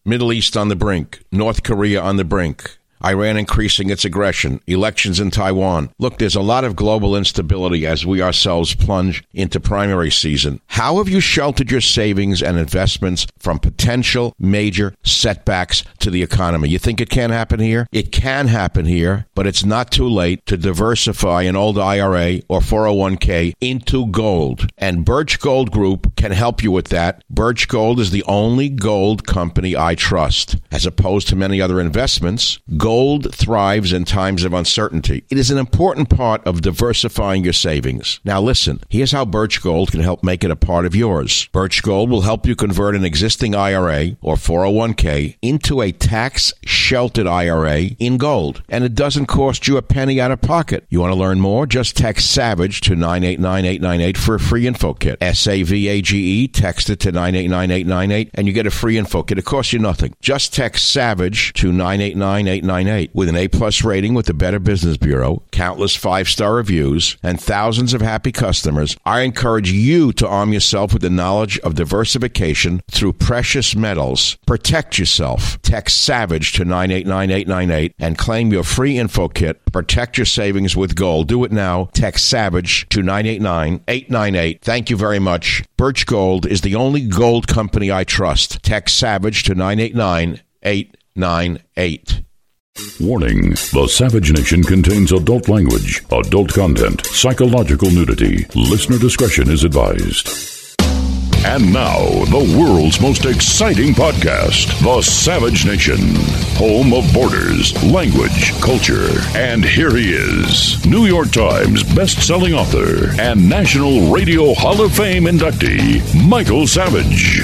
Middle East on the brink. North Korea on the brink. Iran increasing its aggression, elections in Taiwan. Look, there's a lot of global instability as we ourselves plunge into primary season. How have you sheltered your savings and investments from potential major setbacks to the economy? You think it can't happen here? It can happen here, but it's not too late to diversify an old IRA or 401k into gold. And Birch Gold Group can help you with that. Birch Gold is the only gold company I trust. As opposed to many other investments, gold thrives in times of uncertainty. It is an important part of diversifying your savings. Now listen, here's how Birch Gold can help make it a part of yours. Birch Gold will help you convert an existing IRA or 401k into a tax-sheltered IRA in gold. And it doesn't cost you a penny out of pocket. You want to learn more? Just text SAVAGE to 989898 for a free info kit. SAVAGE, text it to 989898 and you get a free info kit. It costs you nothing. Just text SAVAGE to 989898. With an A-plus rating with the Better Business Bureau, countless 5-star reviews, and thousands of happy customers, I encourage you to arm yourself with the knowledge of diversification through precious metals. Protect yourself. Text SAVAGE to 989898 and claim your free info kit. Protect your savings with gold. Do it now. Text SAVAGE to 989898. Thank you very much. Birch Gold is the only gold company I trust. Text SAVAGE to 989898. Warning, the Savage Nation contains adult language, adult content, psychological nudity. Listener discretion is advised. And now, the world's most exciting podcast, The Savage Nation, home of borders, language, culture. And here he is, New York Times best-selling author and National Radio Hall of Fame inductee, Michael Savage.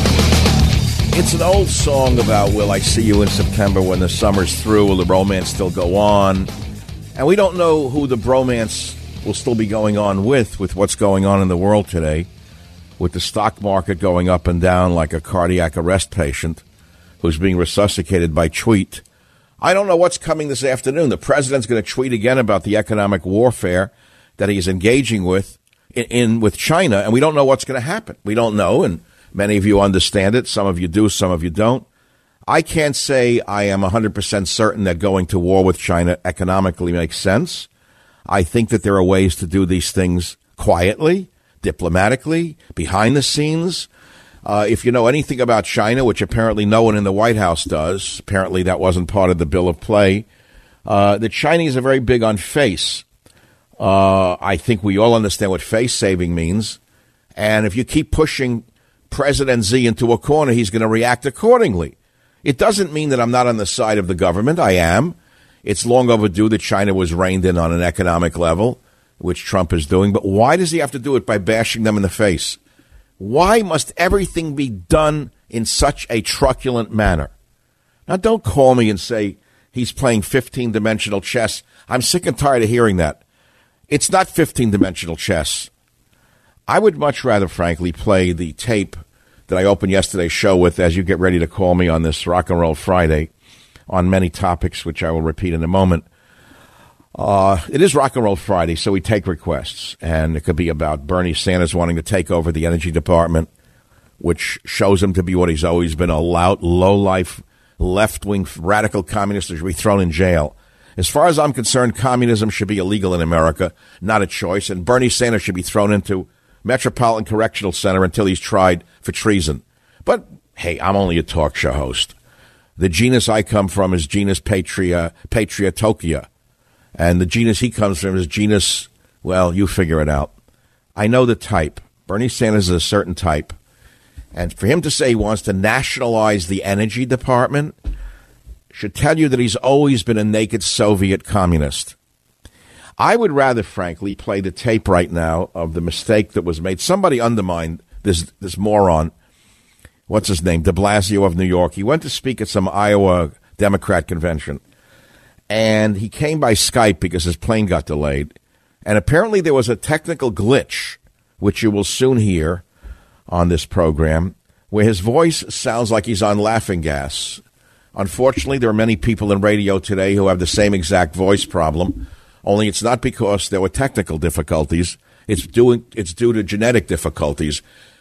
It's an old song about, will I see you in September when the summer's through? Will the romance still go on? And we don't know who the bromance will still be going on with what's going on in the world today, with the stock market going up and down like a cardiac arrest patient who's being resuscitated by tweet. I don't know what's coming this afternoon. The president's going to tweet again about the economic warfare that he's engaging with China, and we don't know what's going to happen. We don't know, and many of you understand it. Some of you do, some of you don't. I can't say I am 100% certain that going to war with China economically makes sense. I think that there are ways to do these things quietly, diplomatically, behind the scenes. If you know anything about China, which apparently no one in the White House does, apparently that wasn't part of the bill of play, the Chinese are very big on face. I think we all understand what face saving means. And if you keep pushing President Xi into a corner, he's going to react accordingly. It doesn't mean that I'm not on the side of the government. I am. It's long overdue that China was reined in on an economic level, which Trump is doing. But why does he have to do it by bashing them in the face? Why must everything be done in such a truculent manner? Now, don't call me and say he's playing 15-dimensional chess. I'm sick and tired of hearing that. It's not 15-dimensional chess. I would much rather, frankly, play the tape that I opened yesterday's show with as you get ready to call me on this Rock and Roll Friday on many topics, which I will repeat in a moment. It is Rock and Roll Friday, so we take requests. And it could be about Bernie Sanders wanting to take over the Energy Department, which shows him to be what he's always been, a loud, low-life, left-wing radical communist who should be thrown in jail. As far as I'm concerned, communism should be illegal in America, not a choice. And Bernie Sanders should be thrown into Metropolitan Correctional Center until he's tried for treason. But, hey, I'm only a talk show host. The genus I come from is genus Patriotokia. And the genus he comes from is genus, well, you figure it out. I know the type. Bernie Sanders is a certain type. And for him to say he wants to nationalize the Energy Department should tell you that he's always been a naked Soviet communist. I would rather, frankly, play the tape right now of the mistake that was made. Somebody undermined this moron. What's his name? De Blasio of New York. He went to speak at some Iowa Democrat convention. And he came by Skype because his plane got delayed. And apparently there was a technical glitch, which you will soon hear on this program, where his voice sounds like he's on laughing gas. Unfortunately, there are many people in radio today who have the same exact voice problem. Only it's not because there were technical difficulties. It's due to genetic difficulties.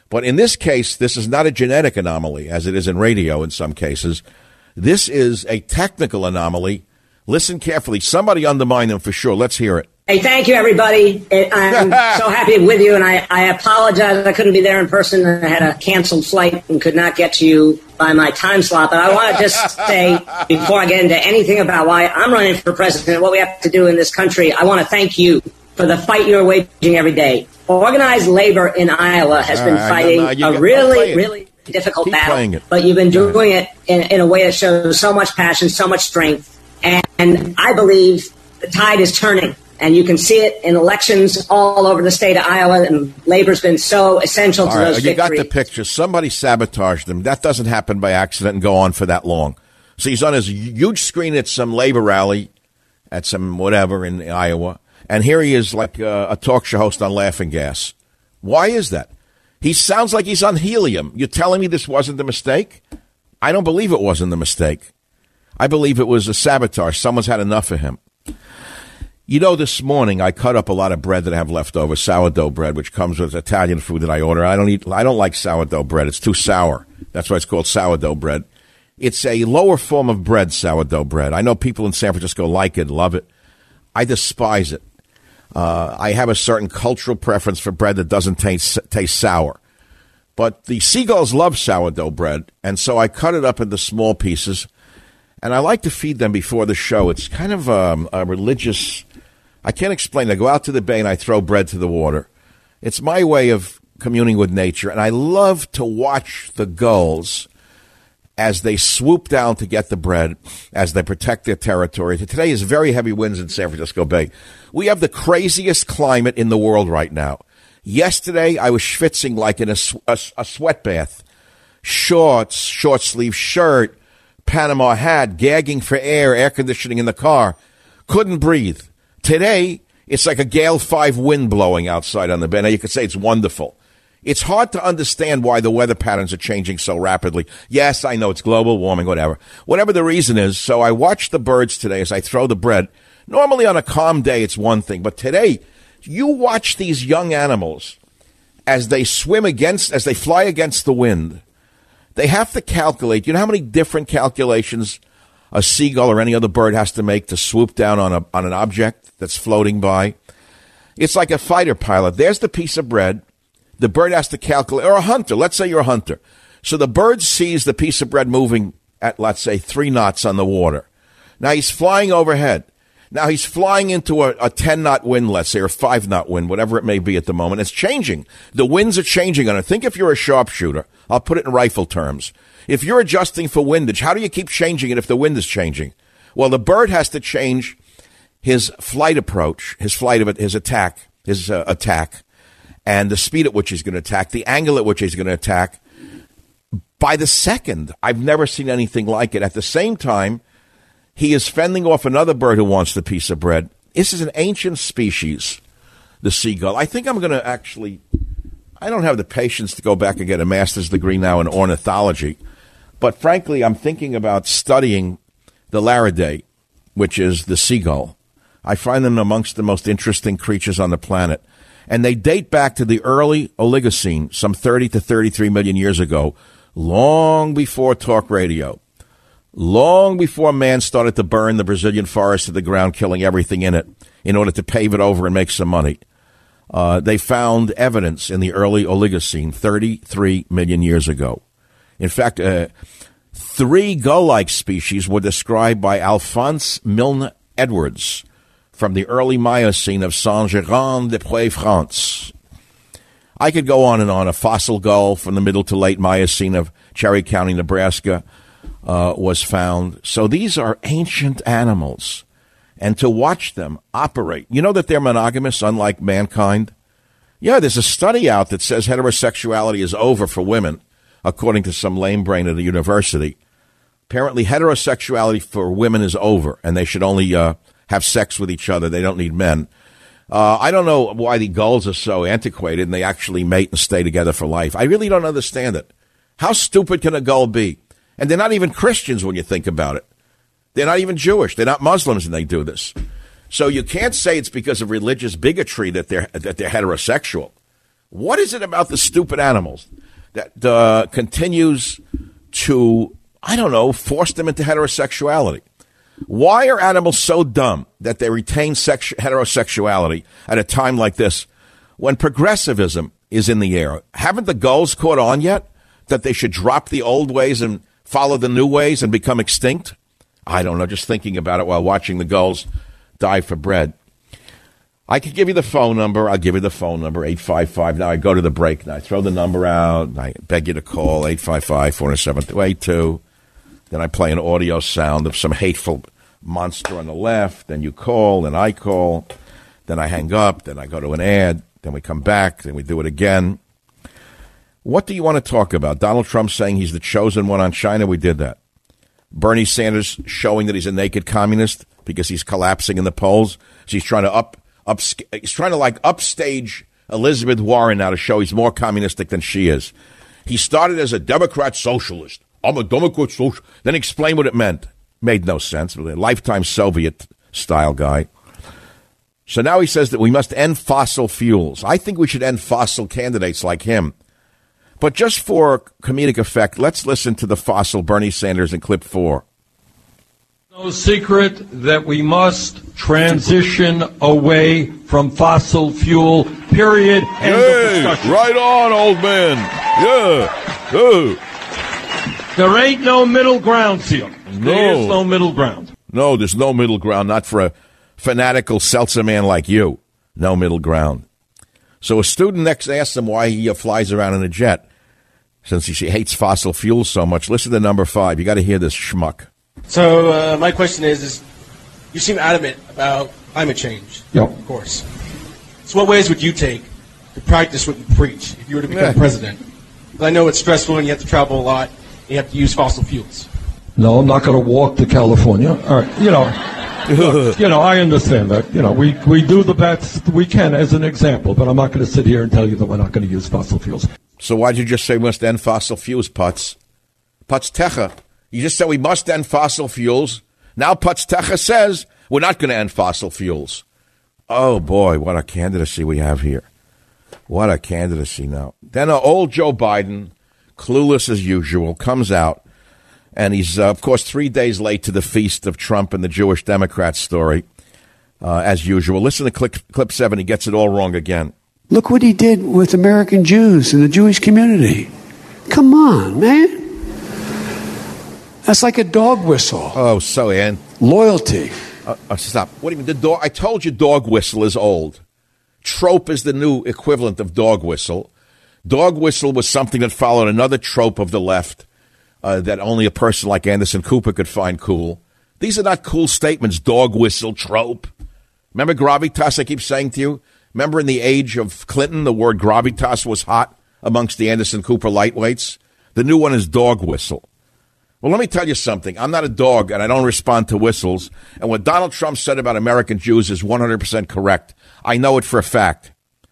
But in this case, this is not a genetic anomaly, as it is in radio in some cases. This is a technical anomaly. Listen carefully. Somebody undermine them for sure. Let's hear it. Hey, thank you, everybody. I'm so happy with you, and I apologize. I couldn't be there in person. I had a canceled flight and could not get to you by my time slot. But I want to just say, before I get into anything about why I'm running for president, what we have to do in this country, I want to thank you for the fight you're waging every day. Organized labor in Iowa has been fighting a really difficult battle. But you've been doing it in a way that shows so much passion, so much strength. And I believe the tide is turning. And you can see it in elections all over the state of Iowa, and labor's been so essential to those victories. You got the picture. Somebody sabotaged him. That doesn't happen by accident and go on for that long. So he's on his huge screen at some labor rally at some whatever in Iowa, and here he is like a talk show host on Laughing Gas. Why is that? He sounds like he's on helium. You're telling me this wasn't the mistake? I don't believe it wasn't the mistake. I believe it was a sabotage. Someone's had enough of him. You know, this morning I cut up a lot of bread that I have left over, sourdough bread, which comes with Italian food that I order. I don't like sourdough bread. It's too sour. That's why it's called sourdough bread. It's a lower form of bread, sourdough bread. I know people in San Francisco like it, love it. I despise it. I have a certain cultural preference for bread that doesn't taste sour. But the seagulls love sourdough bread, and so I cut it up into small pieces, and I like to feed them before the show. It's kind of a religious... I can't explain. I go out to the bay and I throw bread to the water. It's my way of communing with nature, and I love to watch the gulls as they swoop down to get the bread, as they protect their territory. Today is very heavy winds in San Francisco Bay. We have the craziest climate in the world right now. Yesterday, I was schwitzing like in a sweat bath. Shorts, short-sleeve shirt, Panama hat, gagging for air conditioning in the car. Couldn't breathe. Today, it's like a Gale 5 wind blowing outside on the bay. Now, you could say it's wonderful. It's hard to understand why the weather patterns are changing so rapidly. Yes, I know it's global warming, whatever. Whatever the reason is, so I watch the birds today as I throw the bread. Normally on a calm day, it's one thing. But today, you watch these young animals as they as they fly against the wind. They have to calculate. You know how many different calculations a seagull or any other bird has to make to swoop down on an object that's floating by? It's like a fighter pilot. There's the piece of bread. The bird has to calculate, or a hunter. Let's say you're a hunter. So the bird sees the piece of bread moving at, let's say, 3 knots on the water. Now he's flying overhead. Now he's flying into a 10-knot wind, let's say, or 5-knot wind, whatever it may be at the moment. It's changing. The winds are changing on it. Think if you're a sharpshooter. I'll put it in rifle terms. If you're adjusting for windage, how do you keep changing it if the wind is changing? Well, the bird has to change his flight approach, his attack, and the speed at which he's going to attack, the angle at which he's going to attack, by the second. I've never seen anything like it. At the same time, he is fending off another bird who wants the piece of bread. This is an ancient species, the seagull. I think I'm going to I don't have the patience to go back and get a master's degree now in ornithology. But frankly, I'm thinking about studying the Laridae, which is the seagull. I find them amongst the most interesting creatures on the planet. And they date back to the early Oligocene, some 30 to 33 million years ago, long before talk radio, long before man started to burn the Brazilian forest to the ground, killing everything in it in order to pave it over and make some money. They found evidence in the early Oligocene, 33 million years ago. In fact, 3 gull-like species were described by Alphonse Milne Edwards from the early Miocene of Saint-Gérand-des-Prés, France. I could go on and on. A fossil gull from the middle to late Miocene of Cherry County, Nebraska, was found. So these are ancient animals. And to watch them operate, you know that they're monogamous, unlike mankind? Yeah, there's a study out that says heterosexuality is over for women, according to some lame brain at a university. Apparently, heterosexuality for women is over, and they should only have sex with each other. They don't need men. I don't know why the gulls are so antiquated and they actually mate and stay together for life. I really don't understand it. How stupid can a gull be? And they're not even Christians when you think about it. They're not even Jewish. They're not Muslims, and they do this. So you can't say it's because of religious bigotry that they're heterosexual. What is it about the stupid animals that continues to, I don't know, force them into heterosexuality? Why are animals so dumb that they retain heterosexuality at a time like this when progressivism is in the air? Haven't the gulls caught on yet that they should drop the old ways and follow the new ways and become extinct? I don't know, just thinking about it while watching the gulls die for bread. I could give you the phone number. I'll give you the phone number, 855. Now I go to the break. Now I throw the number out. And I beg you to call, 855-407-282. Then I play an audio sound of some hateful monster on the left. Then you call, then I call. Then I hang up. Then I go to an ad. Then we come back. Then we do it again. What do you want to talk about? Donald Trump saying he's the chosen one on China? We did that. Bernie Sanders showing that he's a naked communist because he's collapsing in the polls. So he's trying to he's trying to upstage Elizabeth Warren now to show he's more communistic than she is. He started as a Democrat socialist. I'm a Democrat socialist. Then explain what it meant. Made no sense. A lifetime Soviet-style guy. So now he says that we must end fossil fuels. I think we should end fossil candidates like him. But just for comedic effect, let's listen to the fossil Bernie Sanders in clip 4. No secret that we must transition away from fossil fuel, period. End of discussion. Right on, old man. Yeah. There ain't no middle ground, here. There is no middle ground. No, there's no middle ground, not for a fanatical seltzer man like you. No middle ground. So a student next asks him why he flies around in a jet, since he hates fossil fuels so much. Listen to number 5. You got to hear this schmuck. So my question is you seem adamant about climate change. Yep. Of course. So what ways would you take to practice what you preach if you were to become president? Because I know it's stressful and you have to travel a lot and you have to use fossil fuels. No, I'm not going to walk to California. All right, I understand that. We do the best we can as an example, but I'm not going to sit here and tell you that we're not going to use fossil fuels. So why'd you just say we must end fossil fuels, Putz? Putz Techa. You just said we must end fossil fuels. Now Putz Techa says we're not going to end fossil fuels. Oh, boy, what a candidacy we have here. What a candidacy now. Then old Joe Biden, clueless as usual, comes out. And he's, of course, 3 days late to the feast of Trump and the Jewish Democrats story, as usual. Listen to clip 7. He gets it all wrong again. Look what he did with American Jews and the Jewish community. Come on, man. That's like a dog whistle. Oh, so, Ann. Loyalty. Stop. What do you mean? I told you dog whistle is old. Trope is the new equivalent of dog whistle. Dog whistle was something that followed another trope of the left. That only a person like Anderson Cooper could find cool. These are not cool statements, dog whistle, trope. Remember gravitas, I keep saying to you? Remember in the age of Clinton, the word gravitas was hot amongst the Anderson Cooper lightweights? The new one is dog whistle. Well, let me tell you something. I'm not a dog, and I don't respond to whistles. And what Donald Trump said about American Jews is 100% correct. I know it for a fact.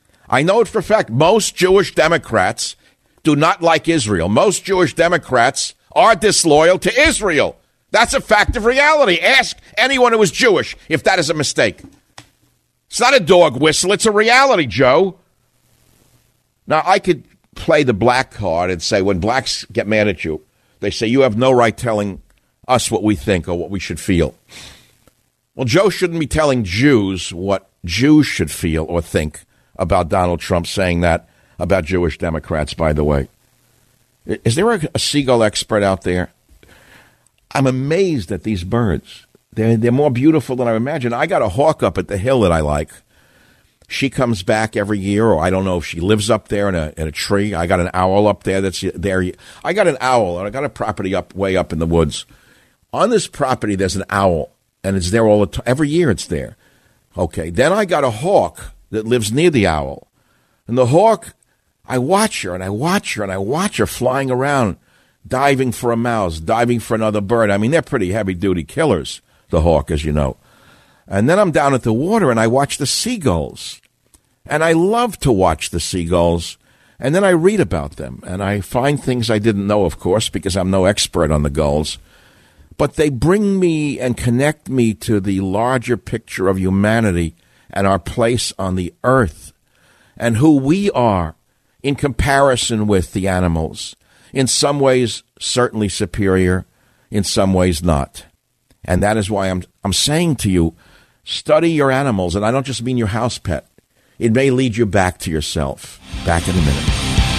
Most Jewish Democrats do not like Israel. Most Jewish Democrats are disloyal to Israel. That's a fact of reality. Ask anyone who is Jewish if that is a mistake. It's not a dog whistle. It's a reality, Joe. Now, I could play the black card and say when blacks get mad at you, they say you have no right telling us what we think or what we should feel. Well, Joe shouldn't be telling Jews what Jews should feel or think about Donald Trump saying that about Jewish Democrats, by the way. Is there a seagull expert out there? I'm amazed at these birds. They're more beautiful than I imagined. I got a hawk up at the hill that I like. She comes back every year, or I don't know if she lives up there in a tree. I got an owl up there that's there. I got an owl, and I got a property way up in the woods. On this property, there's an owl, and it's there all the time. Every year it's there. Okay, then I got a hawk that lives near the owl. And the hawk, I watch her, and I watch her, and I watch her flying around, diving for a mouse, diving for another bird. I mean, they're pretty heavy-duty killers, the hawk, as you know. And then I'm down at the water, and I watch the seagulls. And I love to watch the seagulls. And then I read about them, and I find things I didn't know, of course, because I'm no expert on the gulls. But they bring me and connect me to the larger picture of humanity and our place on the earth and who we are in comparison with the animals. In some ways, certainly superior. In some ways, not. And that is why I'm saying to you, study your animals. And I don't just mean your house pet. It may lead you back to yourself. Back in a minute.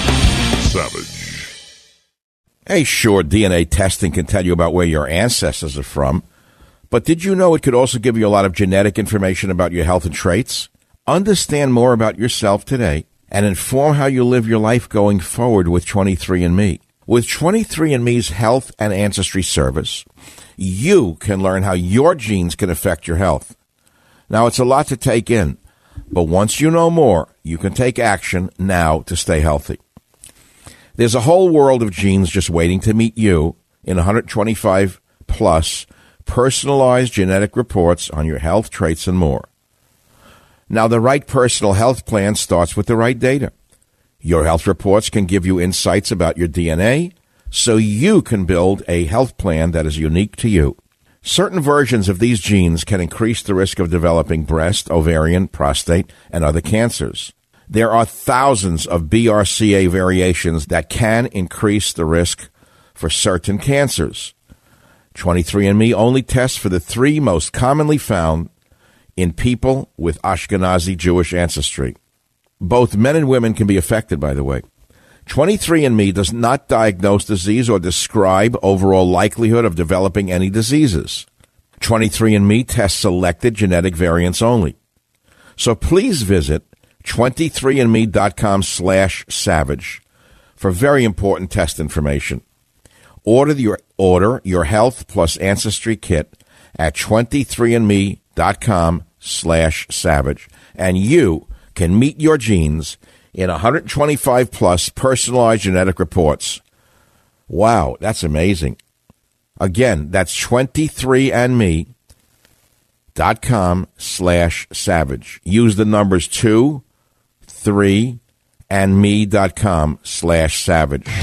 Savage. Hey, sure, DNA testing can tell you about where your ancestors are from. But did you know it could also give you a lot of genetic information about your health and traits? Understand more about yourself today and inform how you live your life going forward with 23andMe. With 23andMe's Health and Ancestry Service, you can learn how your genes can affect your health. Now, it's a lot to take in, but once you know more, you can take action now to stay healthy. There's a whole world of genes just waiting to meet you in 125-plus personalized genetic reports on your health, traits, and more. Now, the right personal health plan starts with the right data. Your health reports can give you insights about your DNA so you can build a health plan that is unique to you. Certain versions of these genes can increase the risk of developing breast, ovarian, prostate, and other cancers. There are thousands of BRCA variations that can increase the risk for certain cancers. 23andMe only tests for the 3 most commonly found in people with Ashkenazi Jewish ancestry. Both men and women can be affected, by the way. 23andMe does not diagnose disease or describe overall likelihood of developing any diseases. 23andMe tests selected genetic variants only. So please visit 23andme.com/savage for very important test information. Order your health plus ancestry kit at 23andme.com/savage, and you can meet your genes in 125-plus personalized genetic reports. Wow, that's amazing. Again, that's 23andme.com/savage. Use the numbers 2, 3, and me.com/savage.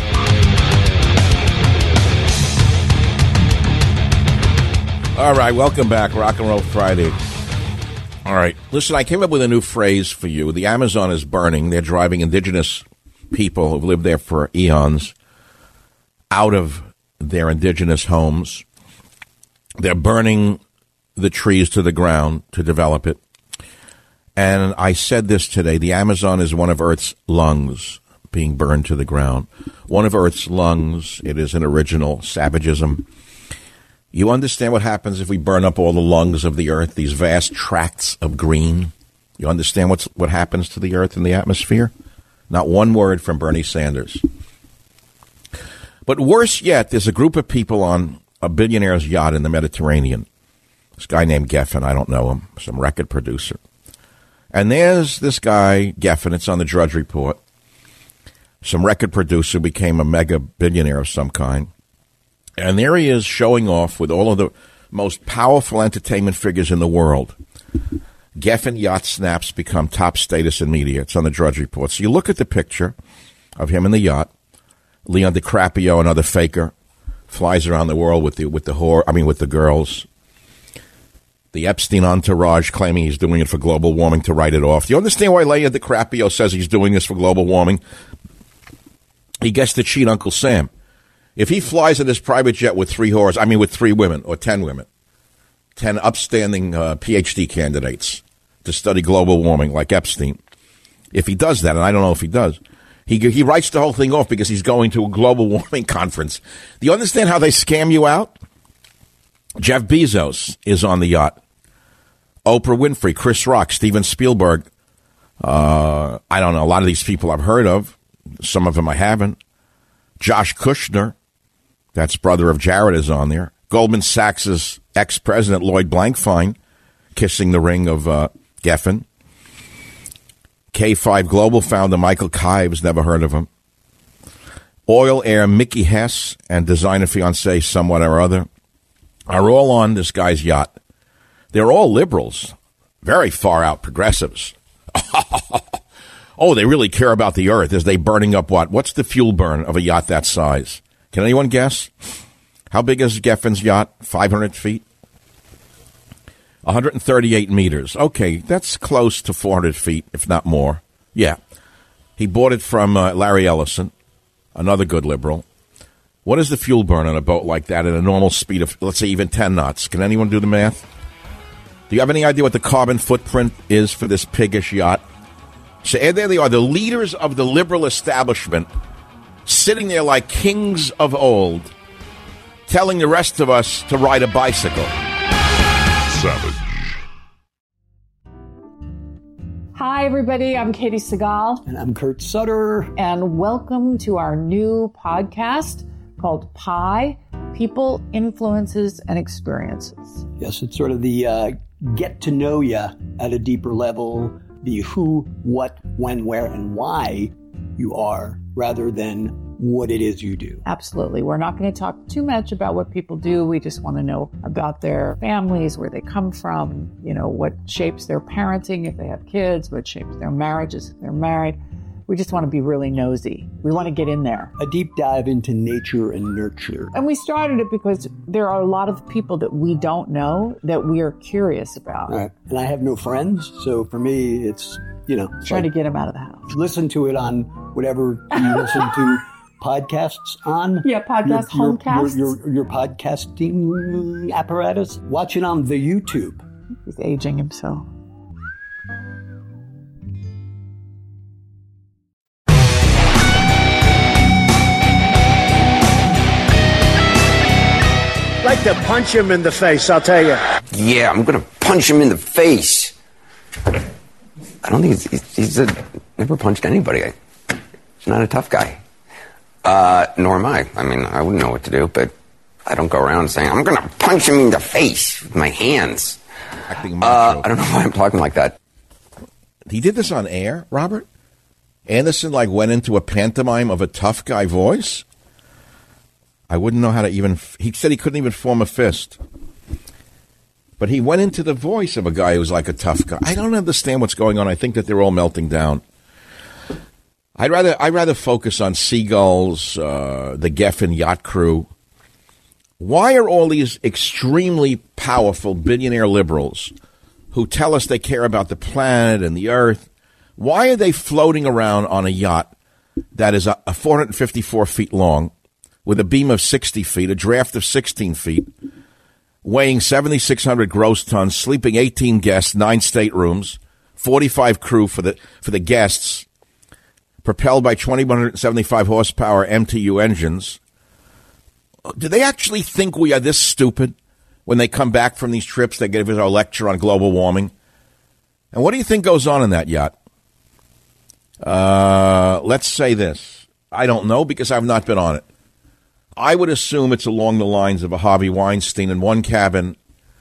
All right, welcome back, Rock and Roll Friday. All right, listen, I came up with a new phrase for you. The Amazon is burning. They're driving indigenous people who've lived there for eons out of their indigenous homes. They're burning the trees to the ground to develop it. And I said this today, the Amazon is one of Earth's lungs being burned to the ground. One of Earth's lungs. It is an original savagism. You understand what happens if we burn up all the lungs of the Earth, these vast tracts of green? You understand what happens to the Earth and the atmosphere? Not one word from Bernie Sanders. But worse yet, there's a group of people on a billionaire's yacht in the Mediterranean. This guy named Geffen, I don't know him, some record producer. And there's this guy, Geffen, it's on the Drudge Report, some record producer, became a mega billionaire of some kind. And there he is showing off with all of the most powerful entertainment figures in the world. Geffen yacht snaps become top status in media. It's on the Drudge Report. So you look at the picture of him in the yacht. Leon DiCaprio, another faker, flies around the world with the girls. The Epstein entourage claiming he's doing it for global warming to write it off. Do you understand why Leon DiCaprio says he's doing this for global warming? He gets to cheat Uncle Sam. If he flies in his private jet with 3 women or 10 women, 10 upstanding PhD candidates to study global warming like Epstein, if he does that, and I don't know if he does, he writes the whole thing off because he's going to a global warming conference. Do you understand how they scam you out? Jeff Bezos is on the yacht. Oprah Winfrey, Chris Rock, Steven Spielberg. I don't know. A lot of these people I've heard of. Some of them I haven't. Josh Kushner, that's brother of Jared, is on there. Goldman Sachs' ex-president, Lloyd Blankfein, kissing the ring of Geffen. K5 Global founder Michael Kives, never heard of him. Oil heir Mickey Hess and designer fiancé someone or other are all on this guy's yacht. They're all liberals, very far out progressives. Oh, they really care about the Earth. Is they burning up what? What's the fuel burn of a yacht that size? Can anyone guess? How big is Geffen's yacht? 500 feet? 138 meters. Okay, that's close to 400 feet, if not more. Yeah. He bought it from Larry Ellison, another good liberal. What is the fuel burn on a boat like that at a normal speed of, let's say, even 10 knots? Can anyone do the math? Do you have any idea what the carbon footprint is for this piggish yacht? So there they are, the leaders of the liberal establishment, sitting there like kings of old, telling the rest of us to ride a bicycle. Savage. Hi, everybody. I'm Katie Segal. And I'm Kurt Sutter. And welcome to our new podcast called Pi, People, Influences, and Experiences. Yes, it's sort of the get to know you at a deeper level, the who, what, when, where, and why you are, rather than what it is you do. Absolutely. We're not going to talk too much about what people do. We just want to know about their families, where they come from, what shapes their parenting if they have kids, what shapes their marriages if they're married. We just want to be really nosy. We want to get in there. A deep dive into nature and nurture. And we started it because there are a lot of people that we don't know that we are curious about. All right. And I have no friends, so for me, it's, trying to get them out of the house. Listen to it on whatever you listen to podcasts on. Yeah, homecasts. Your podcasting apparatus. Watch it on the YouTube. He's aging himself. I'd like to punch him in the face, I'll tell you. Yeah, I'm going to punch him in the face. I don't think he's never punched anybody. He's not a tough guy. Nor am I. I mean, I wouldn't know what to do, but I don't go around saying, I'm going to punch him in the face with my hands. Acting macho. I don't know why I'm talking like that. He did this on air, Robert? Anderson, went into a pantomime of a tough guy voice? I wouldn't know how to even... He said he couldn't even form a fist. But he went into the voice of a guy who's like a tough guy. I don't understand what's going on. I think that they're all melting down. I'd rather focus on seagulls, the Geffen yacht crew. Why are all these extremely powerful billionaire liberals who tell us they care about the planet and the earth, why are they floating around on a yacht that is a 454 feet long, with a beam of 60 feet, a draft of 16 feet, weighing 7,600 gross tons, sleeping 18 guests, 9 staterooms, 45 crew for the guests, propelled by 2,175 horsepower MTU engines? Do they actually think we are this stupid when they come back from these trips? They give us our lecture on global warming. And what do you think goes on in that yacht? Let's say this. I don't know because I've not been on it. I would assume it's along the lines of a Harvey Weinstein in one cabin,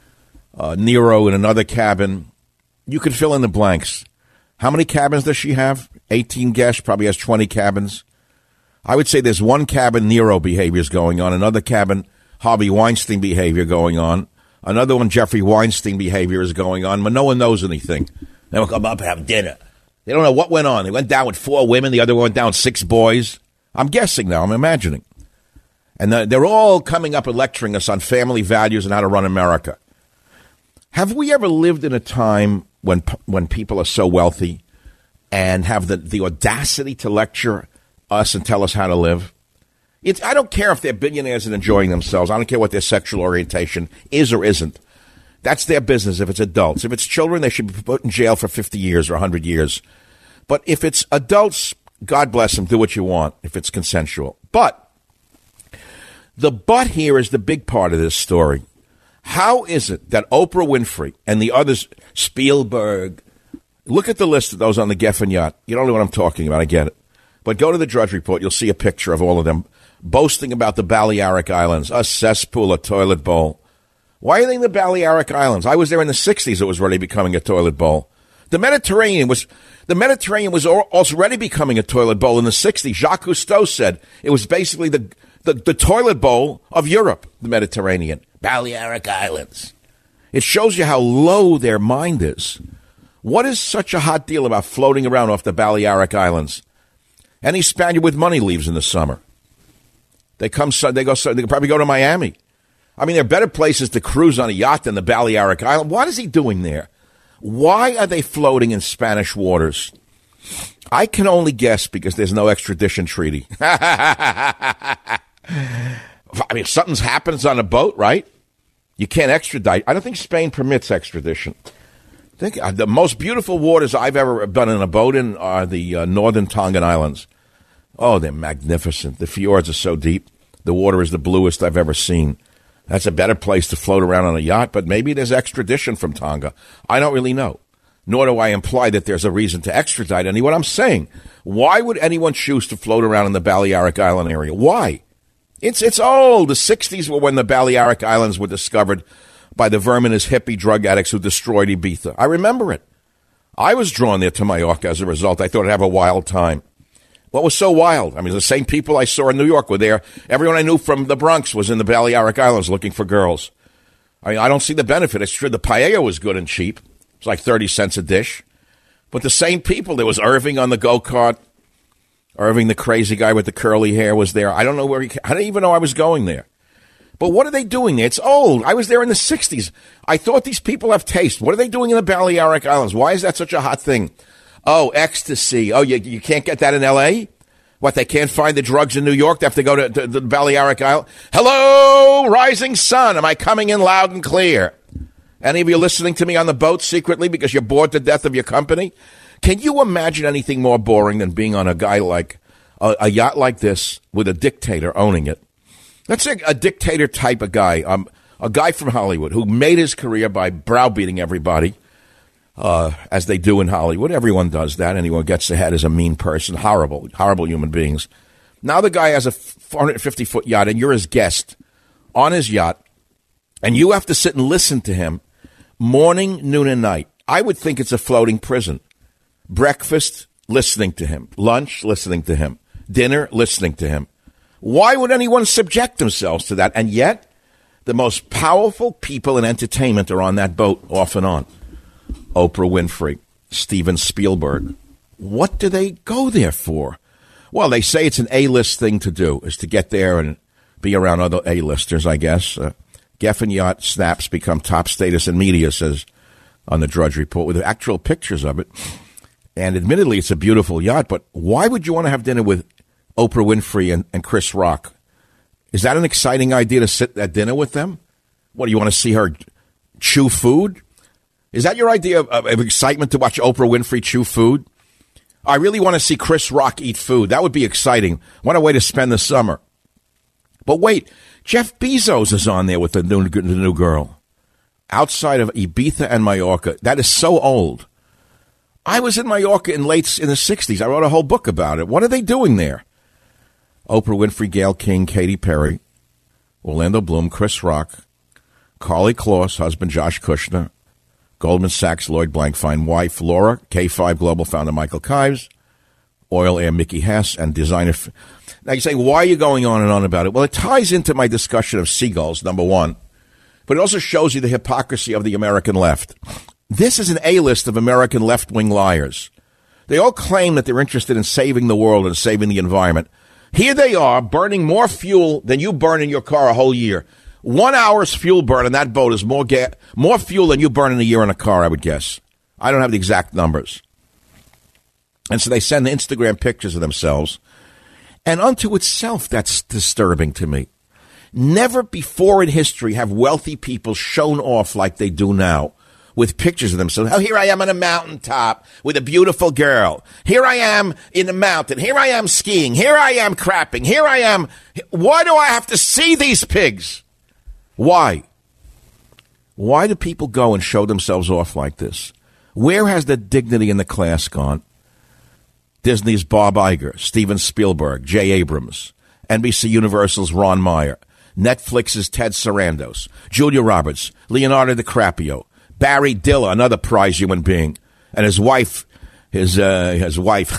Nero in another cabin. You could fill in the blanks. How many cabins does she have? 18 guests, probably has 20 cabins. I would say there's one cabin Nero behaviors going on, another cabin Harvey Weinstein behavior going on, another one Jeffrey Weinstein behavior is going on, but no one knows anything. They will come up and have dinner. They don't know what went on. They went down with 4 women, the other one went down with 6 boys. I'm guessing now, I'm imagining. And they're all coming up and lecturing us on family values and how to run America. Have we ever lived in a time when people are so wealthy and have the audacity to lecture us and tell us how to live? I don't care if they're billionaires and enjoying themselves. I don't care what their sexual orientation is or isn't. That's their business if it's adults. If it's children, they should be put in jail for 50 years or 100 years. But if it's adults, God bless them, do what you want if it's consensual. But the but here is the big part of this story. How is it that Oprah Winfrey and the others, Spielberg, look at the list of those on the Geffen yacht. You don't know what I'm talking about. I get it. But go to the Drudge Report. You'll see a picture of all of them boasting about the Balearic Islands, a cesspool, a toilet bowl. Why are they in the Balearic Islands? I was there in the 60s. It was already becoming a toilet bowl. The Mediterranean was already becoming a toilet bowl in the 60s. Jacques Cousteau said it was basically the toilet bowl of Europe, the Mediterranean. Balearic Islands. It shows you how low their mind is. What is such a hot deal about floating around off the Balearic Islands? Any Spaniard with money leaves in the summer. They can probably go to Miami. I mean, there are better places to cruise on a yacht than the Balearic Island. What is he doing there? Why are they floating in Spanish waters? I can only guess because there's no extradition treaty. I mean, if something happens on a boat, right? You can't extradite. I don't think Spain permits extradition. The most beautiful waters I've ever been in a boat in are the northern Tongan Islands. Oh, they're magnificent. The fjords are so deep. The water is the bluest I've ever seen. That's a better place to float around on a yacht, but maybe there's extradition from Tonga. I don't really know. Nor do I imply that there's a reason to extradite anyone. I'm saying, why would anyone choose to float around in the Balearic Island area? Why? It's old. The 60s were when the Balearic Islands were discovered by the verminous hippie drug addicts who destroyed Ibiza. I remember it. I was drawn there to Mallorca as a result. I thought I'd have a wild time. What was so wild? I mean, the same people I saw in New York were there. Everyone I knew from the Bronx was in the Balearic Islands looking for girls. I mean, I don't see the benefit. It's true the paella was good and cheap. It's like 30 cents a dish. But the same people, there was Irving on the go-kart. Irving, the crazy guy with the curly hair, was there. I don't know where I didn't even know I was going there. But what are they doing there? It's old. I was there in the 60s. I thought these people have taste. What are they doing in the Balearic Islands? Why is that such a hot thing? Oh, ecstasy. Oh, you can't get that in L.A.? What, they can't find the drugs in New York? They have to go to the Balearic Island? Hello, rising sun. Am I coming in loud and clear? Any of you listening to me on the boat secretly because you're bored to death of your company? Can you imagine anything more boring than being on a guy like a yacht like this with a dictator owning it? Let's say a dictator type of guy, a guy from Hollywood who made his career by browbeating everybody, as they do in Hollywood. Everyone does that. Anyone who gets ahead is a mean person. Horrible, horrible human beings. Now the guy has a 450-foot yacht, and you're his guest on his yacht, and you have to sit and listen to him morning, noon, and night. I would think it's a floating prison. Breakfast, listening to him. Lunch, listening to him. Dinner, listening to him. Why would anyone subject themselves to that? And yet, the most powerful people in entertainment are on that boat off and on. Oprah Winfrey, Steven Spielberg. What do they go there for? Well, they say it's an A-list thing to do, is to get there and be around other A-listers, I guess. Geffen yacht snaps become top status in media, says on the Drudge Report, with actual pictures of it. And admittedly, it's a beautiful yacht, but why would you want to have dinner with Oprah Winfrey and Chris Rock? Is that an exciting idea to sit at dinner with them? What, do you want to see her chew food? Is that your idea of excitement, to watch Oprah Winfrey chew food? I really want to see Chris Rock eat food. That would be exciting. What a way to spend the summer. But wait, Jeff Bezos is on there with the new girl. Outside of Ibiza and Mallorca. That is so old. I was in Mallorca in the 60s. I wrote a whole book about it. What are they doing there? Oprah Winfrey, Gayle King, Katy Perry, Orlando Bloom, Chris Rock, Carly Kloss, husband Josh Kushner, Goldman Sachs, Lloyd Blankfein, wife Laura, K5 Global founder Michael Kives, Oil Air Mickey Hess, and designer. Now you say, why are you going on and on about it? Well, it ties into my discussion of seagulls, number one, but it also shows you the hypocrisy of the American left. This is an A-list of American left-wing liars. They all claim that they're interested in saving the world and saving the environment. Here they are, burning more fuel than you burn in your car a whole year. 1 hour's fuel burn in that boat is more fuel than you burn in a year in a car, I would guess. I don't have the exact numbers. And so they send Instagram pictures of themselves. And unto itself, that's disturbing to me. Never before in history have wealthy people shown off like they do now, with pictures of themselves. Oh, here I am on a mountaintop with a beautiful girl. Here I am in the mountain. Here I am skiing. Here I am crapping. Here I am. Why do I have to see these pigs? Why? Why do people go and show themselves off like this? Where has the dignity in the class gone? Disney's Bob Iger, Steven Spielberg, J. Abrams, NBC Universal's Ron Meyer, Netflix's Ted Sarandos, Julia Roberts, Leonardo DiCaprio, Barry Diller, another prize human being, and his wife, his wife,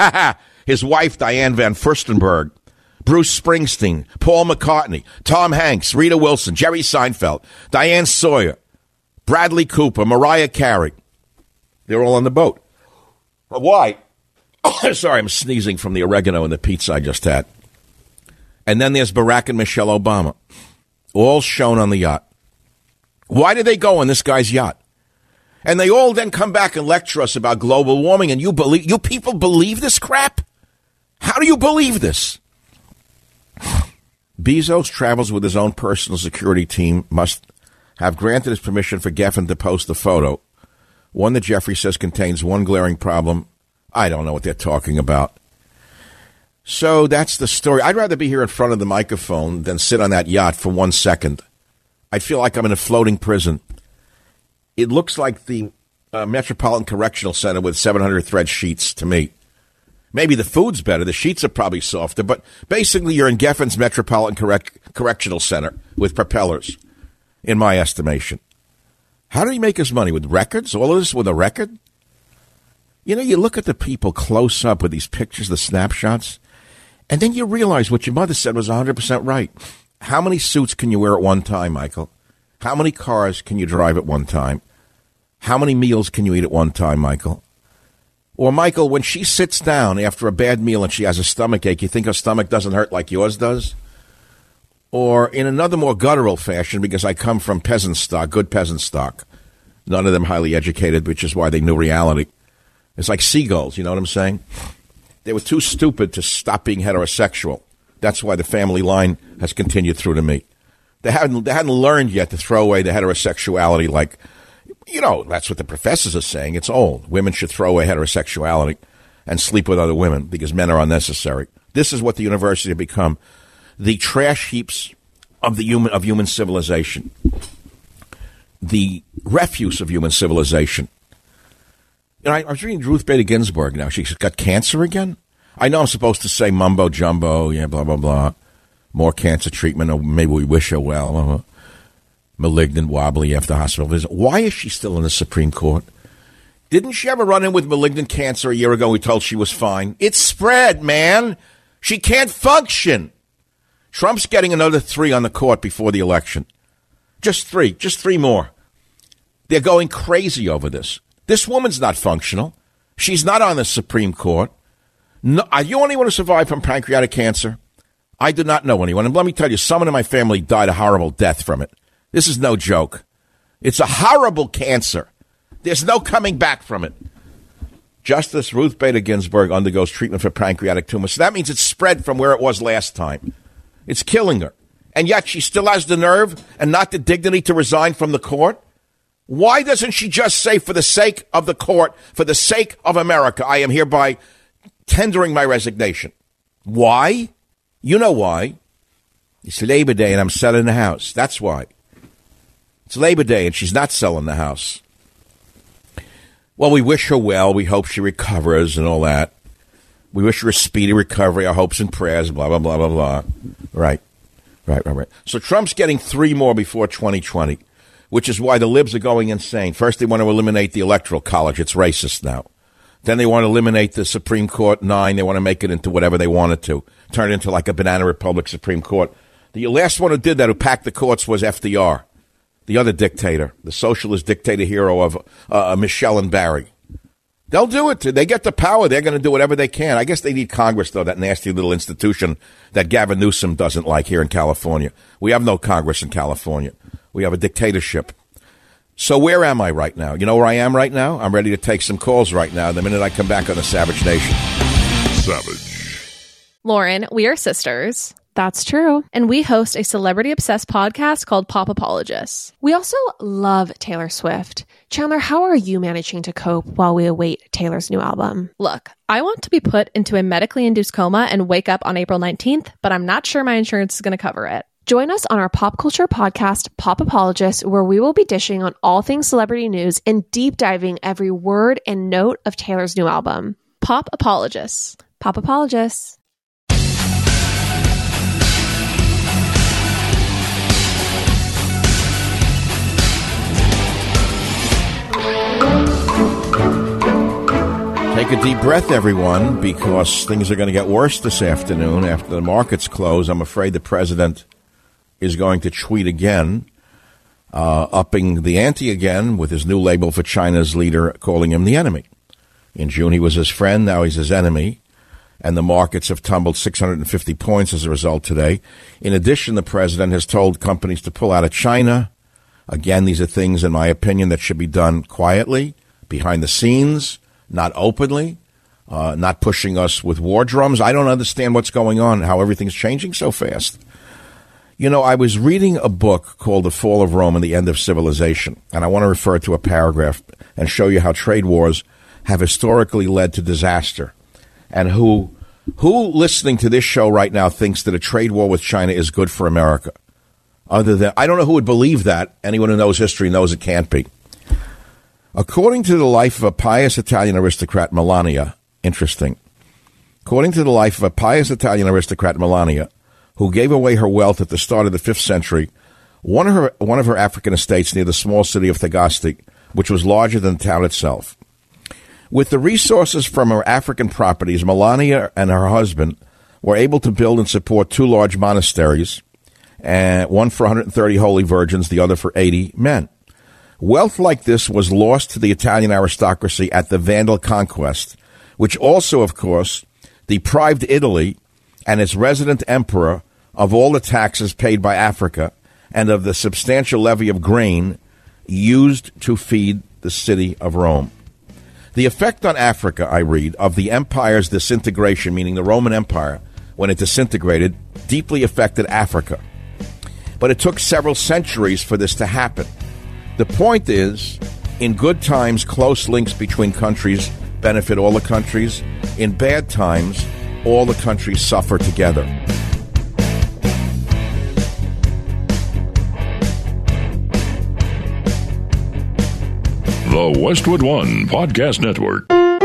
Diane Van Furstenberg, Bruce Springsteen, Paul McCartney, Tom Hanks, Rita Wilson, Jerry Seinfeld, Diane Sawyer, Bradley Cooper, Mariah Carey. They're all on the boat. But why? Sorry, I'm sneezing from the oregano in the pizza I just had. And then there's Barack and Michelle Obama, all shown on the yacht. Why did they go on this guy's yacht? And they all then come back and lecture us about global warming, and you people believe this crap? How do you believe this? Bezos travels with his own personal security team, must have granted his permission for Geffen to post the photo, one that Jeffrey says contains one glaring problem. I don't know what they're talking about. So that's the story. I'd rather be here in front of the microphone than sit on that yacht for 1 second. I feel like I'm in a floating prison. It looks like the Metropolitan Correctional Center with 700 thread sheets to me. Maybe the food's better. The sheets are probably softer. But basically, you're in Geffen's Metropolitan Correctional Center with propellers, in my estimation. How did he make his money? With records? All of this with a record? You know, you look at the people close up with these pictures, the snapshots, and then you realize what your mother said was 100% right. How many suits can you wear at one time, Michael? How many cars can you drive at one time? How many meals can you eat at one time, Michael? Or, Michael, when she sits down after a bad meal and she has a stomach ache, you think her stomach doesn't hurt like yours does? Or in another more guttural fashion, because I come from peasant stock, good peasant stock, none of them highly educated, which is why they knew reality. It's like seagulls, you know what I'm saying? They were too stupid to stop being heterosexual. That's why the family line has continued through to me. They hadn't learned yet to throw away the heterosexuality like, you know, that's what the professors are saying. It's old. Women should throw away heterosexuality and sleep with other women because men are unnecessary. This is what the university have become. The trash heaps of human civilization. The refuse of human civilization. You know, I was reading Ruth Bader Ginsburg now. She's got cancer again? I know I'm supposed to say mumbo jumbo, yeah, blah, blah, blah. More cancer treatment, or maybe we wish her well. Malignant, wobbly after hospital visit. Why is she still in the Supreme Court? Didn't she ever run in with malignant cancer a year ago? We told she was fine. It's spread, man. She can't function. Trump's getting another 3 on the court before the election. Just 3 more. They're going crazy over this. This woman's not functional. She's not on the Supreme Court. No, you know anyone who survived from pancreatic cancer? I did not know anyone. And let me tell you, someone in my family died a horrible death from it. This is no joke. It's a horrible cancer. There's no coming back from it. Justice Ruth Bader Ginsburg undergoes treatment for pancreatic tumor. So that means it's spread from where it was last time. It's killing her. And yet she still has the nerve and not the dignity to resign from the court? Why doesn't she just say, for the sake of the court, for the sake of America, I am hereby tendering my resignation? Why? You know why. It's Labor Day and I'm selling the house. That's why. It's Labor Day and she's not selling the house. Well, we wish her well. We hope she recovers and all that. We wish her a speedy recovery, our hopes and prayers, blah, blah, blah, blah, blah. Right. So Trump's getting 3 more before 2020, which is why the libs are going insane. First, they want to eliminate the Electoral College. It's racist now. Then they want to eliminate the Supreme Court 9. They want to make it into whatever they want it to. Turn it into like a banana republic Supreme Court. The last one who did that, who packed the courts, was FDR, the other dictator, the socialist dictator hero of Michelle and Barry. They'll do it. They get the power. They're going to do whatever they can. I guess they need Congress, though, that nasty little institution that Gavin Newsom doesn't like here in California. We have no Congress in California. We have a dictatorship. So where am I right now? You know where I am right now? I'm ready to take some calls right now the minute I come back on the Savage Nation. Savage. Lauren, we are sisters. That's true. And we host a celebrity-obsessed podcast called Pop Apologists. We also love Taylor Swift. Chandler, how are you managing to cope while we await Taylor's new album? Look, I want to be put into a medically induced coma and wake up on April 19th, but I'm not sure my insurance is going to cover it. Join us on our pop culture podcast, Pop Apologists, where we will be dishing on all things celebrity news and deep diving every word and note of Taylor's new album. Pop Apologists. Pop Apologists. Take a deep breath, everyone, because things are going to get worse this afternoon after the markets close. I'm afraid the president is going to tweet again, upping the ante again with his new label for China's leader, calling him the enemy. In June, he was his friend. Now he's his enemy. And the markets have tumbled 650 points as a result today. In addition, the president has told companies to pull out of China. Again, these are things, in my opinion, that should be done quietly, behind the scenes, not openly, not pushing us with war drums. I don't understand what's going on, how everything's changing so fast. You know, I was reading a book called The Fall of Rome and the End of Civilization, and I want to refer to a paragraph and show you how trade wars have historically led to disaster, and who listening to this show right now thinks that a trade war with China is good for America. Other than, I don't know who would believe that. Anyone who knows history knows it can't be. According to the life of a pious Italian aristocrat, Melania, interesting. According to the life of a pious Italian aristocrat, Melania, who gave away her wealth at the start of the 5th century, one of her African estates near the small city of Tagaste, which was larger than the town itself. With the resources from her African properties, Melania and her husband were able to build and support 2 large monasteries, one for 130 holy virgins, the other for 80 men. Wealth like this was lost to the Italian aristocracy at the Vandal conquest, which also, of course, deprived Italy and its resident emperor of all the taxes paid by Africa and of the substantial levy of grain used to feed the city of Rome. The effect on Africa, I read, of the empire's disintegration, meaning the Roman Empire, when it disintegrated, deeply affected Africa. But it took several centuries for this to happen. The point is, in good times, close links between countries benefit all the countries. In bad times, all the countries suffer together. The Westwood One Podcast Network.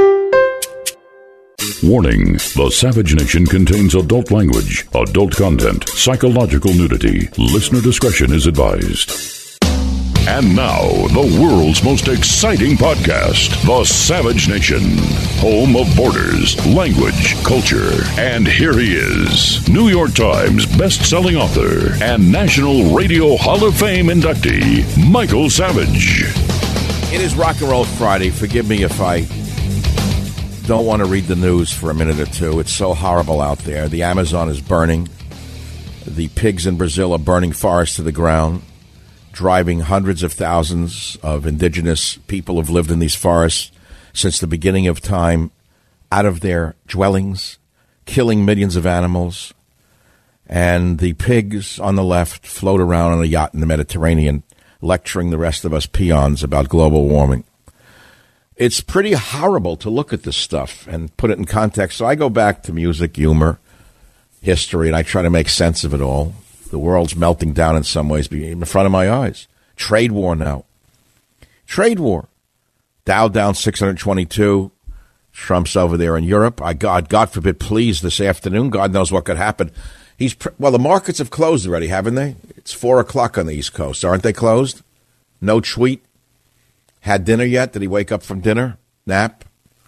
Warning: the Savage Nation contains adult language, adult content, psychological nudity. Listener discretion is advised. And now, the world's most exciting podcast, The Savage Nation, home of borders, language, culture. And here he is, New York Times best-selling author and National Radio Hall of Fame inductee, Michael Savage. It is Rock and Roll Friday. Forgive me if I don't want to read the news for a minute or two. It's so horrible out there. The Amazon is burning. The pigs in Brazil are burning forests to the ground, driving hundreds of thousands of indigenous people who've lived in these forests since the beginning of time out of their dwellings, killing millions of animals. And the pigs on the left float around on a yacht in the Mediterranean, lecturing the rest of us peons about global warming. It's pretty horrible to look at this stuff and put it in context. So I go back to music, humor, history, and I try to make sense of it all. The world's melting down in some ways in front of my eyes. Trade war now. Trade war. Dow down 622. Trump's over there in Europe. God forbid, please, this afternoon. God knows what could happen. Well, the markets have closed already, haven't they? It's 4 o'clock on the East Coast. Aren't they closed? No tweet. Had dinner yet? Did he wake up from dinner? Nap?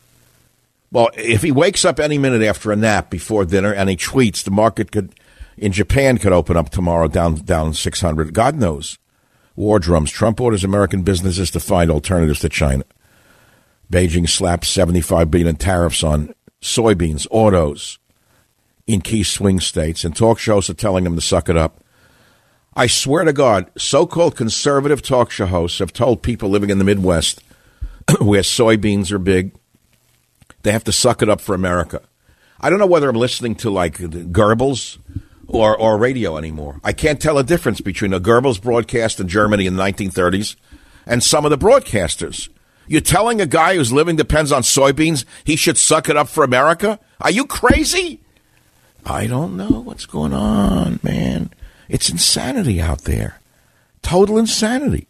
Well, if he wakes up any minute after a nap before dinner and he tweets, the market in Japan could open up tomorrow down 600. God knows. War drums. Trump orders American businesses to find alternatives to China. Beijing slaps $75 billion in tariffs on soybeans, autos in key swing states, and talk shows are telling them to suck it up. I swear to God, so-called conservative talk show hosts have told people living in the Midwest where soybeans are big, they have to suck it up for America. I don't know whether I'm listening to, like, Goebbels or radio anymore. I can't tell a difference between a Goebbels broadcast in Germany in the 1930s and some of the broadcasters. You're telling a guy whose living depends on soybeans he should suck it up for America? Are you crazy? I don't know what's going on, man. It's insanity out there. Total insanity.